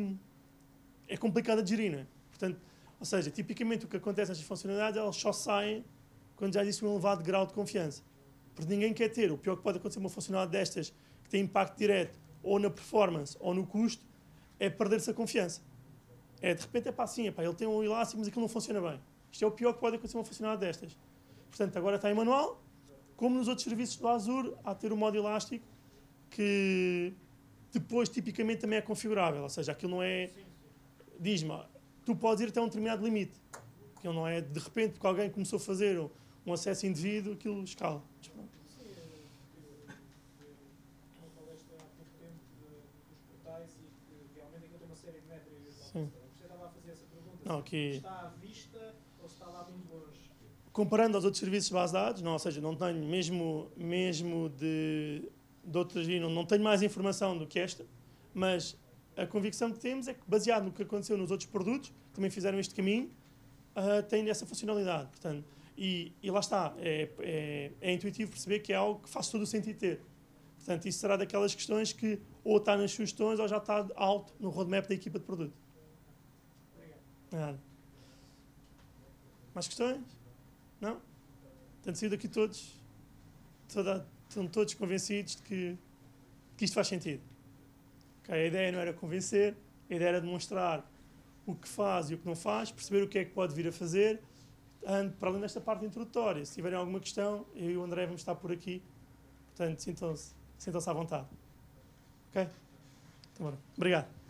é complicada de gerir, não é? Portanto, ou seja, tipicamente o que acontece nestas funcionalidades, elas só saem quando já existe um elevado grau de confiança. Porque ninguém quer ter. O pior que pode acontecer uma funcionalidade destas, que tem impacto direto ou na performance ou no custo, é perder-se a confiança. É, de repente, é pá, assim, é pá, ele tem um elástico, mas aquilo não funciona bem. Isto é o pior que pode acontecer uma funcionalidade destas. Portanto, agora está em manual, como nos outros serviços do Azure, há de ter um modo elástico que depois, tipicamente, também é configurável. Ou seja, aquilo não é... Diz-me, tu podes ir até um determinado limite. Aquilo não é, de repente, porque alguém começou a fazer um acesso indevido, aquilo escala. Sim. Você estava a fazer essa pergunta, não, se que... está à vista ou se está lá muito longe? Comparando aos outros serviços de base de dados, não, ou seja, não tenho, mesmo, mesmo de, de outras, não, não tenho mais informação do que esta, mas a convicção que temos é que, baseado no que aconteceu nos outros produtos, que também fizeram este caminho, uh, tem essa funcionalidade. Portanto, e, e lá está, é, é, é intuitivo perceber que é algo que faz todo o sentido ter. Portanto, isso será daquelas questões que ou está nas sugestões ou já está alto no roadmap da equipa de produto. Nada. Mais questões? Não? Têm sido aqui todos, toda, estão todos convencidos de que, que isto faz sentido. Okay, a ideia não era convencer, a ideia era demonstrar o que faz e o que não faz, perceber o que é que pode vir a fazer, para além desta parte introdutória. Se tiverem alguma questão, eu e o André vamos estar por aqui. Portanto, sintam-se sintam-se à vontade. Ok? Então, bora. Obrigado.